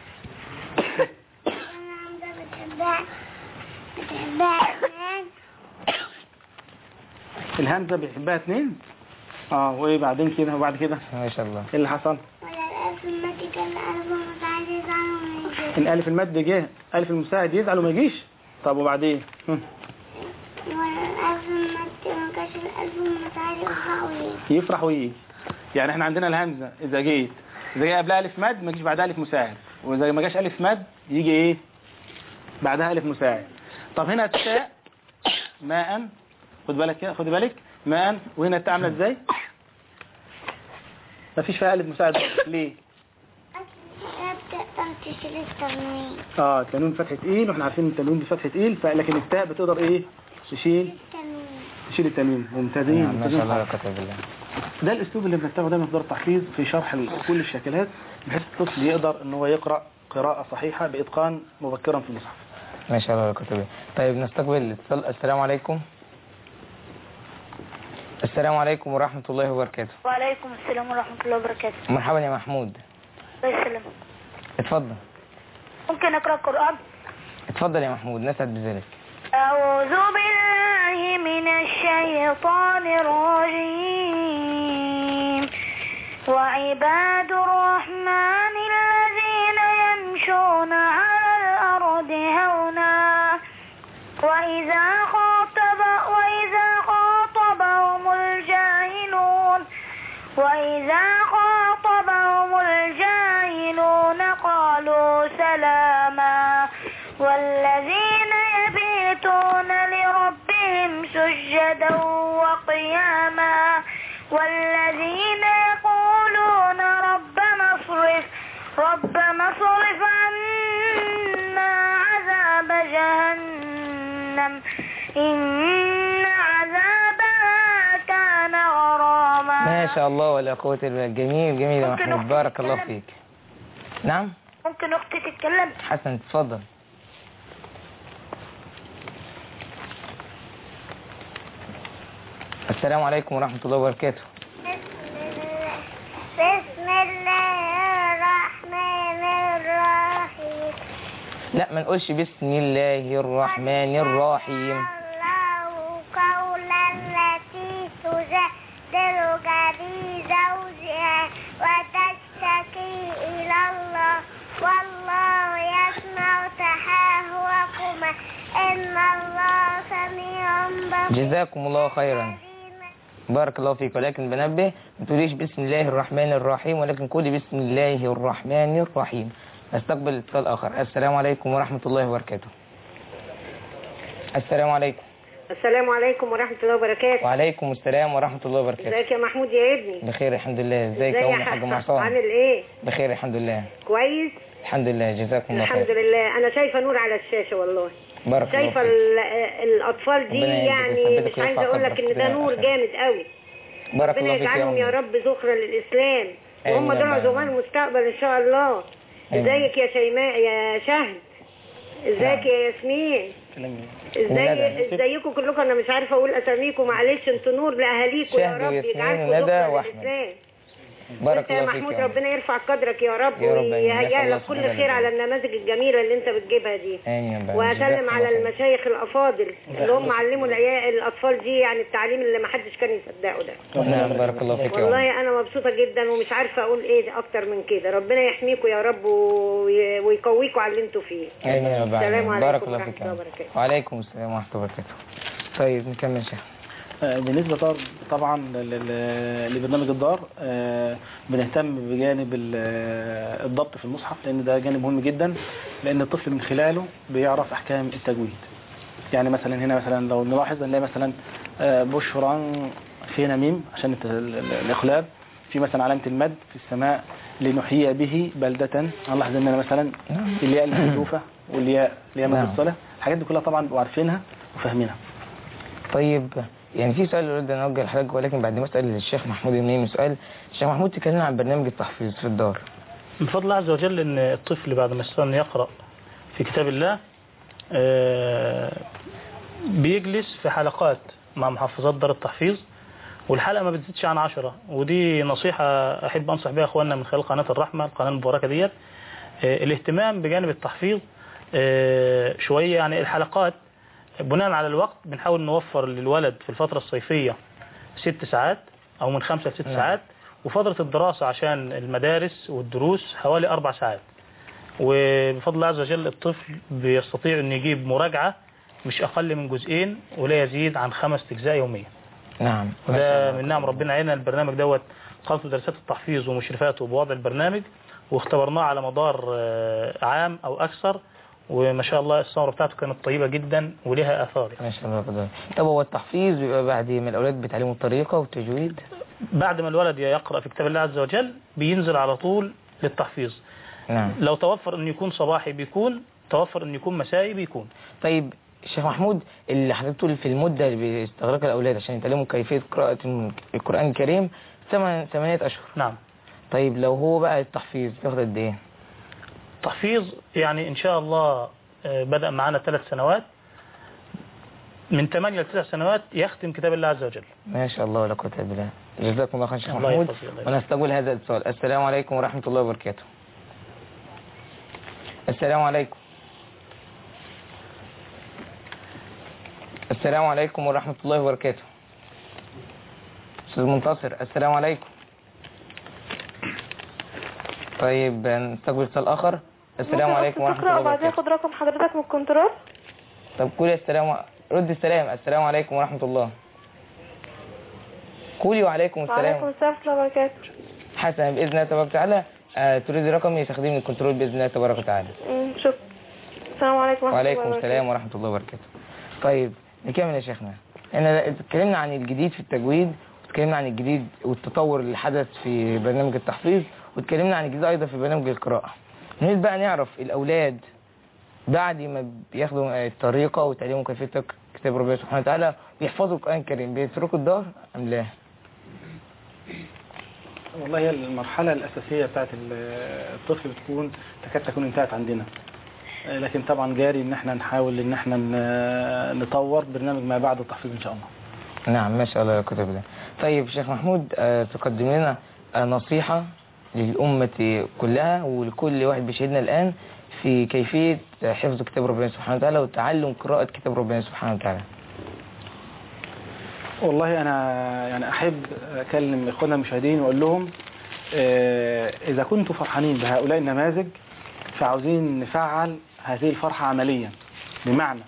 الهمزة بيحبها اثنين. اه وايه بعدين كده وبعد كده ما شاء الله ايه اللي حصل؟ الالف المد جه، الف المساعد يزعل وما يجيش. طب وبعدين يفرح ويجي. يعني احنا عندنا الهمزة اذا جيت اذا جه قبلها الف مد ما يجيش بعدها الف مساعد، واذا ما جاش الف مد يجي ايه بعدها الف مساعد. طب هنا التاء ماء، خد بالك كده، خد بالك ماء، وهنا التاء عامله ازاي؟ مفيش فيها الف مساعد. ليه؟ اه التنوين بفتح تقيل واحنا عارفين التنوين بفتح تقيل، لكن التاء بتقدر ايه تشيل تشيل التنوين. ممتازين ما شاء الله كتب بالله. ده الاسلوب اللي بنتبعه دايما في دار التحفيظ في شرح كل الشكلات بحيث الطفل يقدر ان هو يقرا قراءه صحيحه باتقان مبكرا في المصحف. ما شاء الله كتب. طيب نستقبل الاتصال. السلام عليكم. السلام عليكم ورحمة الله وبركاته. وعليكم السلام ورحمة الله وبركاته. مرحبا يا محمود. الله يسلمك. اتفضل. ممكن اقرا القرآن؟ اتفضل يا محمود نسعد بذلك. أعوذ بالله من الشيطان الرجيم. وعباد الرحمن الذين يمشون على الأرض هونا وإذا خاطب وإذا خاطبهم الجاهلون وإذا خاطبهم الجاهلون قالوا سلاما والذين يبيتون ما شاء الله ولا قوة إلا بالله. جميل جميل يا محمود، بارك الله فيك. نعم ممكن اختي تتكلم؟ حسن اتفضل. السلام عليكم ورحمة الله وبركاته. بسم الله الرحمن الرحيم. لا ما نقولش بسم الله الرحمن الرحيم. الله قولا التي تجادلك في زوجها وتشتكي إلى الله والله يسمع تحاوركما إن الله سميع بصير. جزاكم الله خيرا، بارك الله فيك. ولكن بنبه ما تقوليش بسم الله الرحمن الرحيم، ولكن قولي بسم الله الرحمن الرحيم. استقبل اتصال اخر. السلام عليكم ورحمة الله وبركاته. السلام عليكم. السلام عليكم ورحمة الله وبركاته. وعليكم السلام ورحمة الله وبركاته. ازيك يا محمود يا ابني؟ بخير الحمد لله. ازيك يا ام حاج معصام؟ عامل ايه؟ بخير الحمد لله. كويس الحمد لله، جزاكم الله خير. الحمد لله. انا شايفة نور على الشاشة والله. بارك الله شايفة الأطفال دي يعني مش عايزة أقول لك إن ده نور جامد قوي. بارك الله فيك يا يجعلهم يا رب ذخرا للإسلام، وهم دول عظماء المستقبل إن شاء الله. ازيك يا شيماء يا شهد؟ ازيك يا ياسمين؟ ازاي ازيكم كلكم؟ أنا مش عارفة أقول أساميكم، معلش أنتوا نور لأهاليكم يا رب، يجعلكم ذخرا للإسلام. بارك الله فيك يا محمود، ربنا يرفع قدرك يا رب ويهيئ لك كل خير على النماذج الجميله اللي انت بتجيبها دي. واسلم على المشايخ الافاضل اللي هم علموا العيال الاطفال دي يعني التعليم اللي ما حدش كان يصدقه ده. نعم بارك الله فيك. والله انا مبسوطه جدا ومش عارفه اقول ايه اكتر من كده. ربنا يحميكم يا رب ويقويكم على اللي انتوا فيه. امين يا رب. السلام عليكم بارك الله فيك. وعليكم السلام ورحمه الله وبركاته. طيب نكمل شيخ. بالنسبة طبعا لبرنامج الدار بنهتم بجانب الضبط في المصحف، لأن ده جانب مهم جدا، لأن الطفل من خلاله بيعرف أحكام التجويد. يعني مثلا هنا مثلا لو نلاحظ نلاقي مثلا بشرا فينا ميم عشان الإخلاب، في مثلا علامة المد في السماء لنحيي به بلدة. نلاحظ إننا مثلا الياء المحذوفة والياء الياء مد الصلة، الحاجات دي كلها طبعا بنبقى عارفينها وفاهمينها. طيب يعني في سؤال أريد أن أوجه لحضرتك، ولكن بعد ما أسأل للشيخ محمود النيمي سؤال. الشيخ محمود تكلمنا عن برنامج التحفيظ في الدار. من فضل الله عز وجل أن الطفل بعد ما استطاع أن يقرأ في كتاب الله بيجلس في حلقات مع محفظات دار التحفيظ، والحلقة ما بتزيدش عن عشرة. ودي نصيحة أحب أنصح بها أخواننا من خلال قناة الرحمة، القناة المباركة ديت، الاهتمام بجانب التحفيظ شوية. يعني الحلقات بناء على الوقت بنحاول نوفر للولد في الفترة الصيفية ست ساعات أو من خمسة لست ساعات، وفترة الدراسة عشان المدارس والدروس حوالي أربع ساعات. وبفضل الله عز وجل الطفل بيستطيع أن يجيب مراجعة مش أقل من جزئين ولا يزيد عن خمس أجزاء يوميا. نعم. ده من نعم ربنا علينا. البرنامج دوت قامت دراسات التحفيظ ومشرفاته بوضع البرنامج، واختبرناه على مدار عام أو أكثر، وما شاء الله الثمرة بتاعته كانت طيبة جدا ولها آثار. ما شاء الله قدر. طب هو التحفيظ بيبقى بعد ما الأولاد بيتعلموا الطريقة والتجويد؟ بعد ما الولد يقرأ في كتاب الله عز وجل بينزل على طول للتحفيظ. نعم. لو توفر أن يكون صباحي بيكون، توفر أن يكون مسائي بيكون. طيب الشيخ محمود، اللي حضرتك تقول في المدة اللي بيستغرقها الأولاد عشان يتعلموا كيفية قراءة القرآن الكريم ثمان ثمانية أشهر. نعم. طيب لو هو بقى التحفيظ ياخد قد إيه؟ التحفيظ يعني إن شاء الله بدأ معنا ثلاث سنوات، من ثمانية لتسع سنوات يختم كتاب الله عز وجل. ما شاء الله ولا قوة إلا بالله. جزاكم الله خير شيخ محمود. ونستقبل هذا الاتصال. السلام عليكم ورحمة الله وبركاته. السلام عليكم. السلام عليكم ورحمة الله وبركاته. أستاذ منتصر السلام عليكم. طيب نستقبل اتصال آخر. السلام عليكم ورحمة الله وبركاته. بعدين خد رقم حضرتك من الكنترول. طب قولي السلام، رد السلام. السلام عليكم ورحمة الله. قولي وعليكم السلام. وعليكم السلام ورحمة الله وبركاته. حسنا بإذن الله تبارك وتعالى. آه تريد رقم يستخدم من الكنترول بإذن الله تبارك وتعالى. امم شكرا. السلام عليكم ورحمة الله وبركاته. وعليكم السلام ورحمة الله وبركاته. طيب نكمل يا شيخنا. احنا اتكلمنا عن الجديد في التجويد، واتكلمنا عن الجديد والتطور اللي حدث في برنامج التحفيظ، واتكلمنا عن الجديد ايضا في برنامج القراءة. نريد بقى نعرف الأولاد بعد ما بياخدوا الطريقة وتعلموا كيفية كتاب ربنا سبحانه وتعالى ويحفظوا القرآن الكريم بيتركوا الدار أم لا؟ والله هي المرحلة الأساسية بتاعت الطفل بتكون تكاد تكون انتهت عندنا، لكن طبعا جاري ان احنا نحاول ان احنا نطور برنامج ما بعد التحفيظ ان شاء الله. نعم ما شاء الله كتب ده. طيب شيخ محمود تقدم لنا نصيحة للأمة كلها ولكل واحد بيشاهدنا الآن في كيفية حفظ كتاب ربنا سبحانه وتعالى وتعلم قراءة كتاب ربنا سبحانه وتعالى. والله أنا يعني أحب أكلم إخواننا المشاهدين وأقول لهم إذا كنتوا فرحانين بهؤلاء النماذج فعاوزين نفعل هذه الفرحة عمليا. بمعنى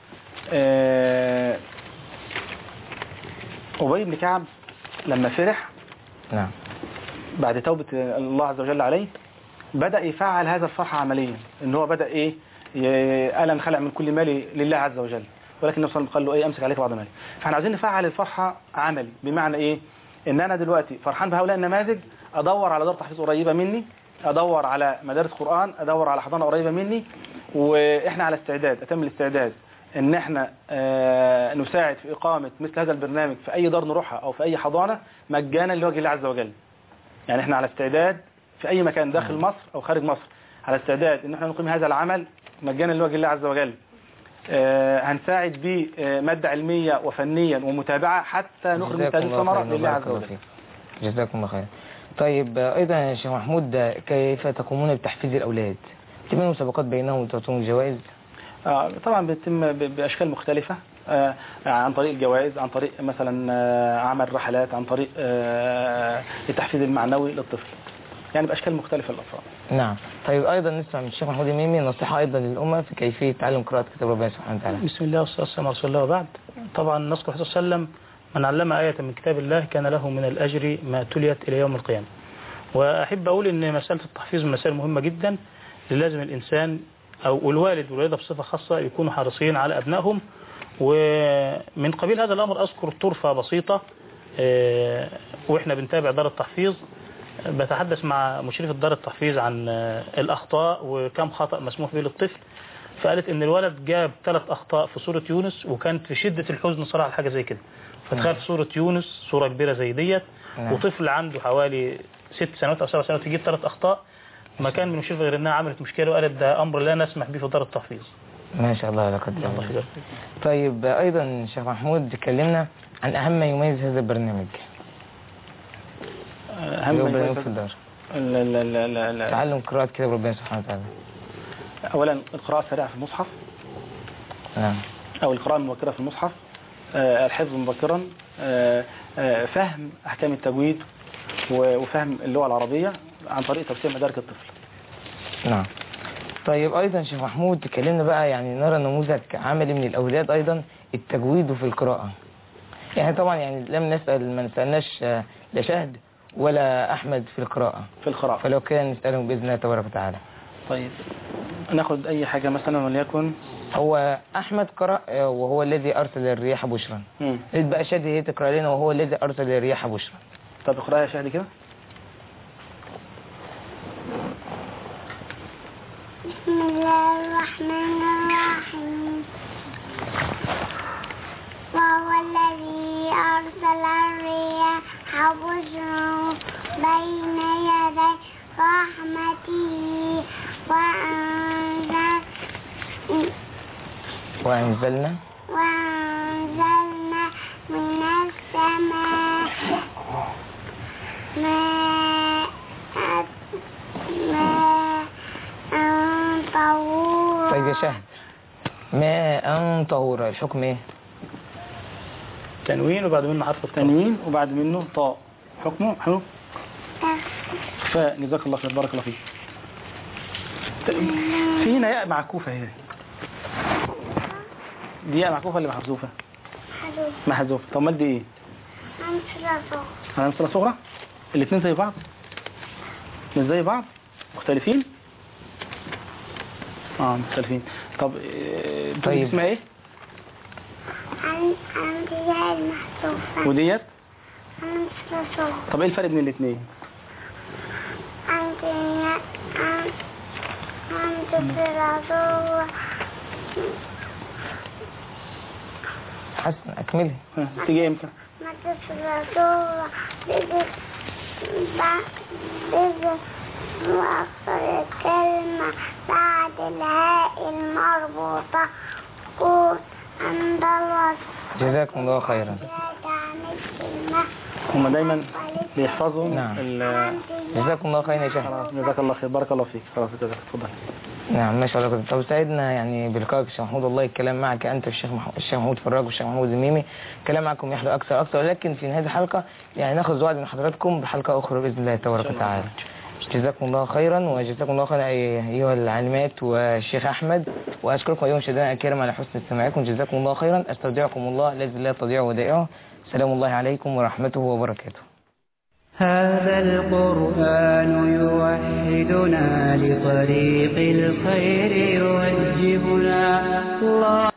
أبي بن كعب لما فرح نعم بعد توبة الله عز وجل عليه بدأ يفعل هذا الفرحة عمليا، إن هو بدأ إيه قال أنا خلع من كل مالي لله عز وجل، ولكن النبي صلى الله عليه وسلم قال له إيه أمسك عليك بعض مالي. فاحنا عايزين نفعل الفرحة عملي. بمعنى إيه؟ إن أنا دلوقتي فرحان بهؤلاء النماذج أدور على دار تحفيظ قريبة مني، أدور على مدارس قرآن، أدور على حضانة قريبة مني، وإحنا على استعداد أتم الاستعداد إن إحنا آه نساعد في إقامة مثل هذا البرنامج في أي دار نروحها أو في أي حضانة مجانا لوجه الله عز وجل. يعني إحنا على استعداد في أي مكان داخل مصر أو خارج مصر على استعداد إن إحنا نقيم هذا العمل مجانا لوجه الله عز وجل. آه هنساعد به آه مادة علمية وفنيا ومتابعة حتى نخرج من هذه الثمرة لله عز وجل. جزاكم الله خير. طيب أيضا يا شيخ محمود كيف تقومون بتحفيز الأولاد؟ تتم مسابقات بينهم وتعطون جوائز؟ آه طبعا بتتم بأشكال مختلفة، آه عن طريق الجوائز، عن طريق مثلا آه عمل رحلات، عن طريق آه التحفيز المعنوي للطفل، يعني بأشكال مختلفة للأطفال. نعم. طيب أيضا نسمع من الشيخ محمود الميمي نصيحة أيضا للأمة في كيفية تعلم قراءة كتاب ربنا سبحانه وتعالى. بسم الله والصلاة والسلام على رسول الله وبعد. طبعا نذكر صلى الله عليه وسلم من علم آية من كتاب الله كان له من الأجر ما تليت إلى يوم القيامة. وأحب أقول إن مسألة التحفيظ من مسائل مهمة جدا، لازم الإنسان أو الوالد والوالدة بصفة خاصة يكونوا حريصين على أبنائهم. ومن قبيل هذا الأمر أذكر طرفة بسيطة، وإحنا بنتابع دار التحفيظ بتحدث مع مشرفة دار التحفيظ عن الأخطاء وكم خطأ مسموح به للطفل، فقالت إن الولد جاب ثلاث أخطاء في سورة يونس وكانت في شدة الحزن صراحة حاجة زي كده. فتخيل في سورة يونس سورة كبيرة زي ديت وطفل عنده حوالي ست سنوات أو سبع سنوات يجيب ثلاث أخطاء، ما كان من مشرفة غير إنها عملت مشكلة وقالت ده أمر لا نسمح به في دار التحفيظ. ما شاء الله لقد الله. طيب أيضا شيخ محمود تكلمنا عن أهم ما يميز هذا البرنامج. أهم ما يميز في الدار لا لا لا لا لا. تعلم قراءة كتاب ربنا سبحانه وتعالى. أولا القراءة السريعة في المصحف. نعم. أو القراءة المبكرة في المصحف، آه الحفظ مبكرا، آه آه فهم أحكام التجويد وفهم اللغة العربية عن طريق توسيع مدارك الطفل. نعم. طيب أيضا شيخ محمود تكلمنا بقى، يعني نرى نموذج عملي من الأولاد أيضا التجويد في القراءة. يعني طبعا يعني لم نسأل ما نسألناش لا شهد ولا أحمد في القراءة في القراءة فلو كان نسألهم بإذن الله تبارك وتعالى. طيب ناخد أي حاجة مثلا وليكن هو أحمد قرأ وهو الذي أرسل الرياح بشرا. نريد بقى شهد هي تقرأ لنا وهو الذي أرسل الرياح بشرا. طب اقرأ يا شهد كده. بسم الله الرحمن الرحيم. وهو الذي أرسل الرياح بشرا بين يدي رحمته وأنزل وأنزلنا وأنزلنا من السماء ماء ماء طهورا. طيب يا شهد ماء طهورا الحكم ايه؟ تنوين وبعد منه حرف التنوين وبعد منه طاء، حكمه حلو فاء. جزاك الله خير بارك الله فيك. في هنا ياء معكوفة هنا، دي ياء معكوفة ولا محذوفة؟ محذوفة. طب امال دي ايه؟ أمثلة صغرى. أمثلة صغرى. الاثنين زي بعض؟ مش زي بعض؟ مختلفين؟ اه مختلفين. طب طيب اسمها ايه؟ أنبياء المحذوفة. وديت؟ أمثلة صغرى. طب ايه الفرق بين الاثنين؟ أنبياء أمثلة صغرى. حسن أكملي. تيجي امتى؟ أمثلة صغرى بحفظه وأكثر الكلمة بعد الهاء المربوطة تكون عند الوصف. جزاكم الله خيرا. هم دايما بيحفظوا. نعم. جزاكم الله خيرا يا شيخ. جزاك الله خير، بارك الله فيك. خلاص اتفضل. نعم ما شاء الله. طب سعدنا يعني بلقائك الشيخ محمود، والله الكلام معك انت والشيخ الشيخ محمود فراج والشيخ محمود الميمي، الكلام معكم يحلو اكثر اكثر، ولكن في نهايه الحلقه يعني ناخذ وعد من حضراتكم بحلقه اخرى باذن الله تبارك وتعالى. جزاكم الله خيرا، وجزاكم الله خيرا ايها العالمات والشيخ احمد، واشكركم ايها المشاهدين الكرام على حسن استماعكم. جزاكم الله خيرا. استودعكم الله الذي لا تضيع ودائعه. سلام الله عليكم ورحمته وبركاته. هذا القرآن يوحدنا لطريق الخير يوجهنا الله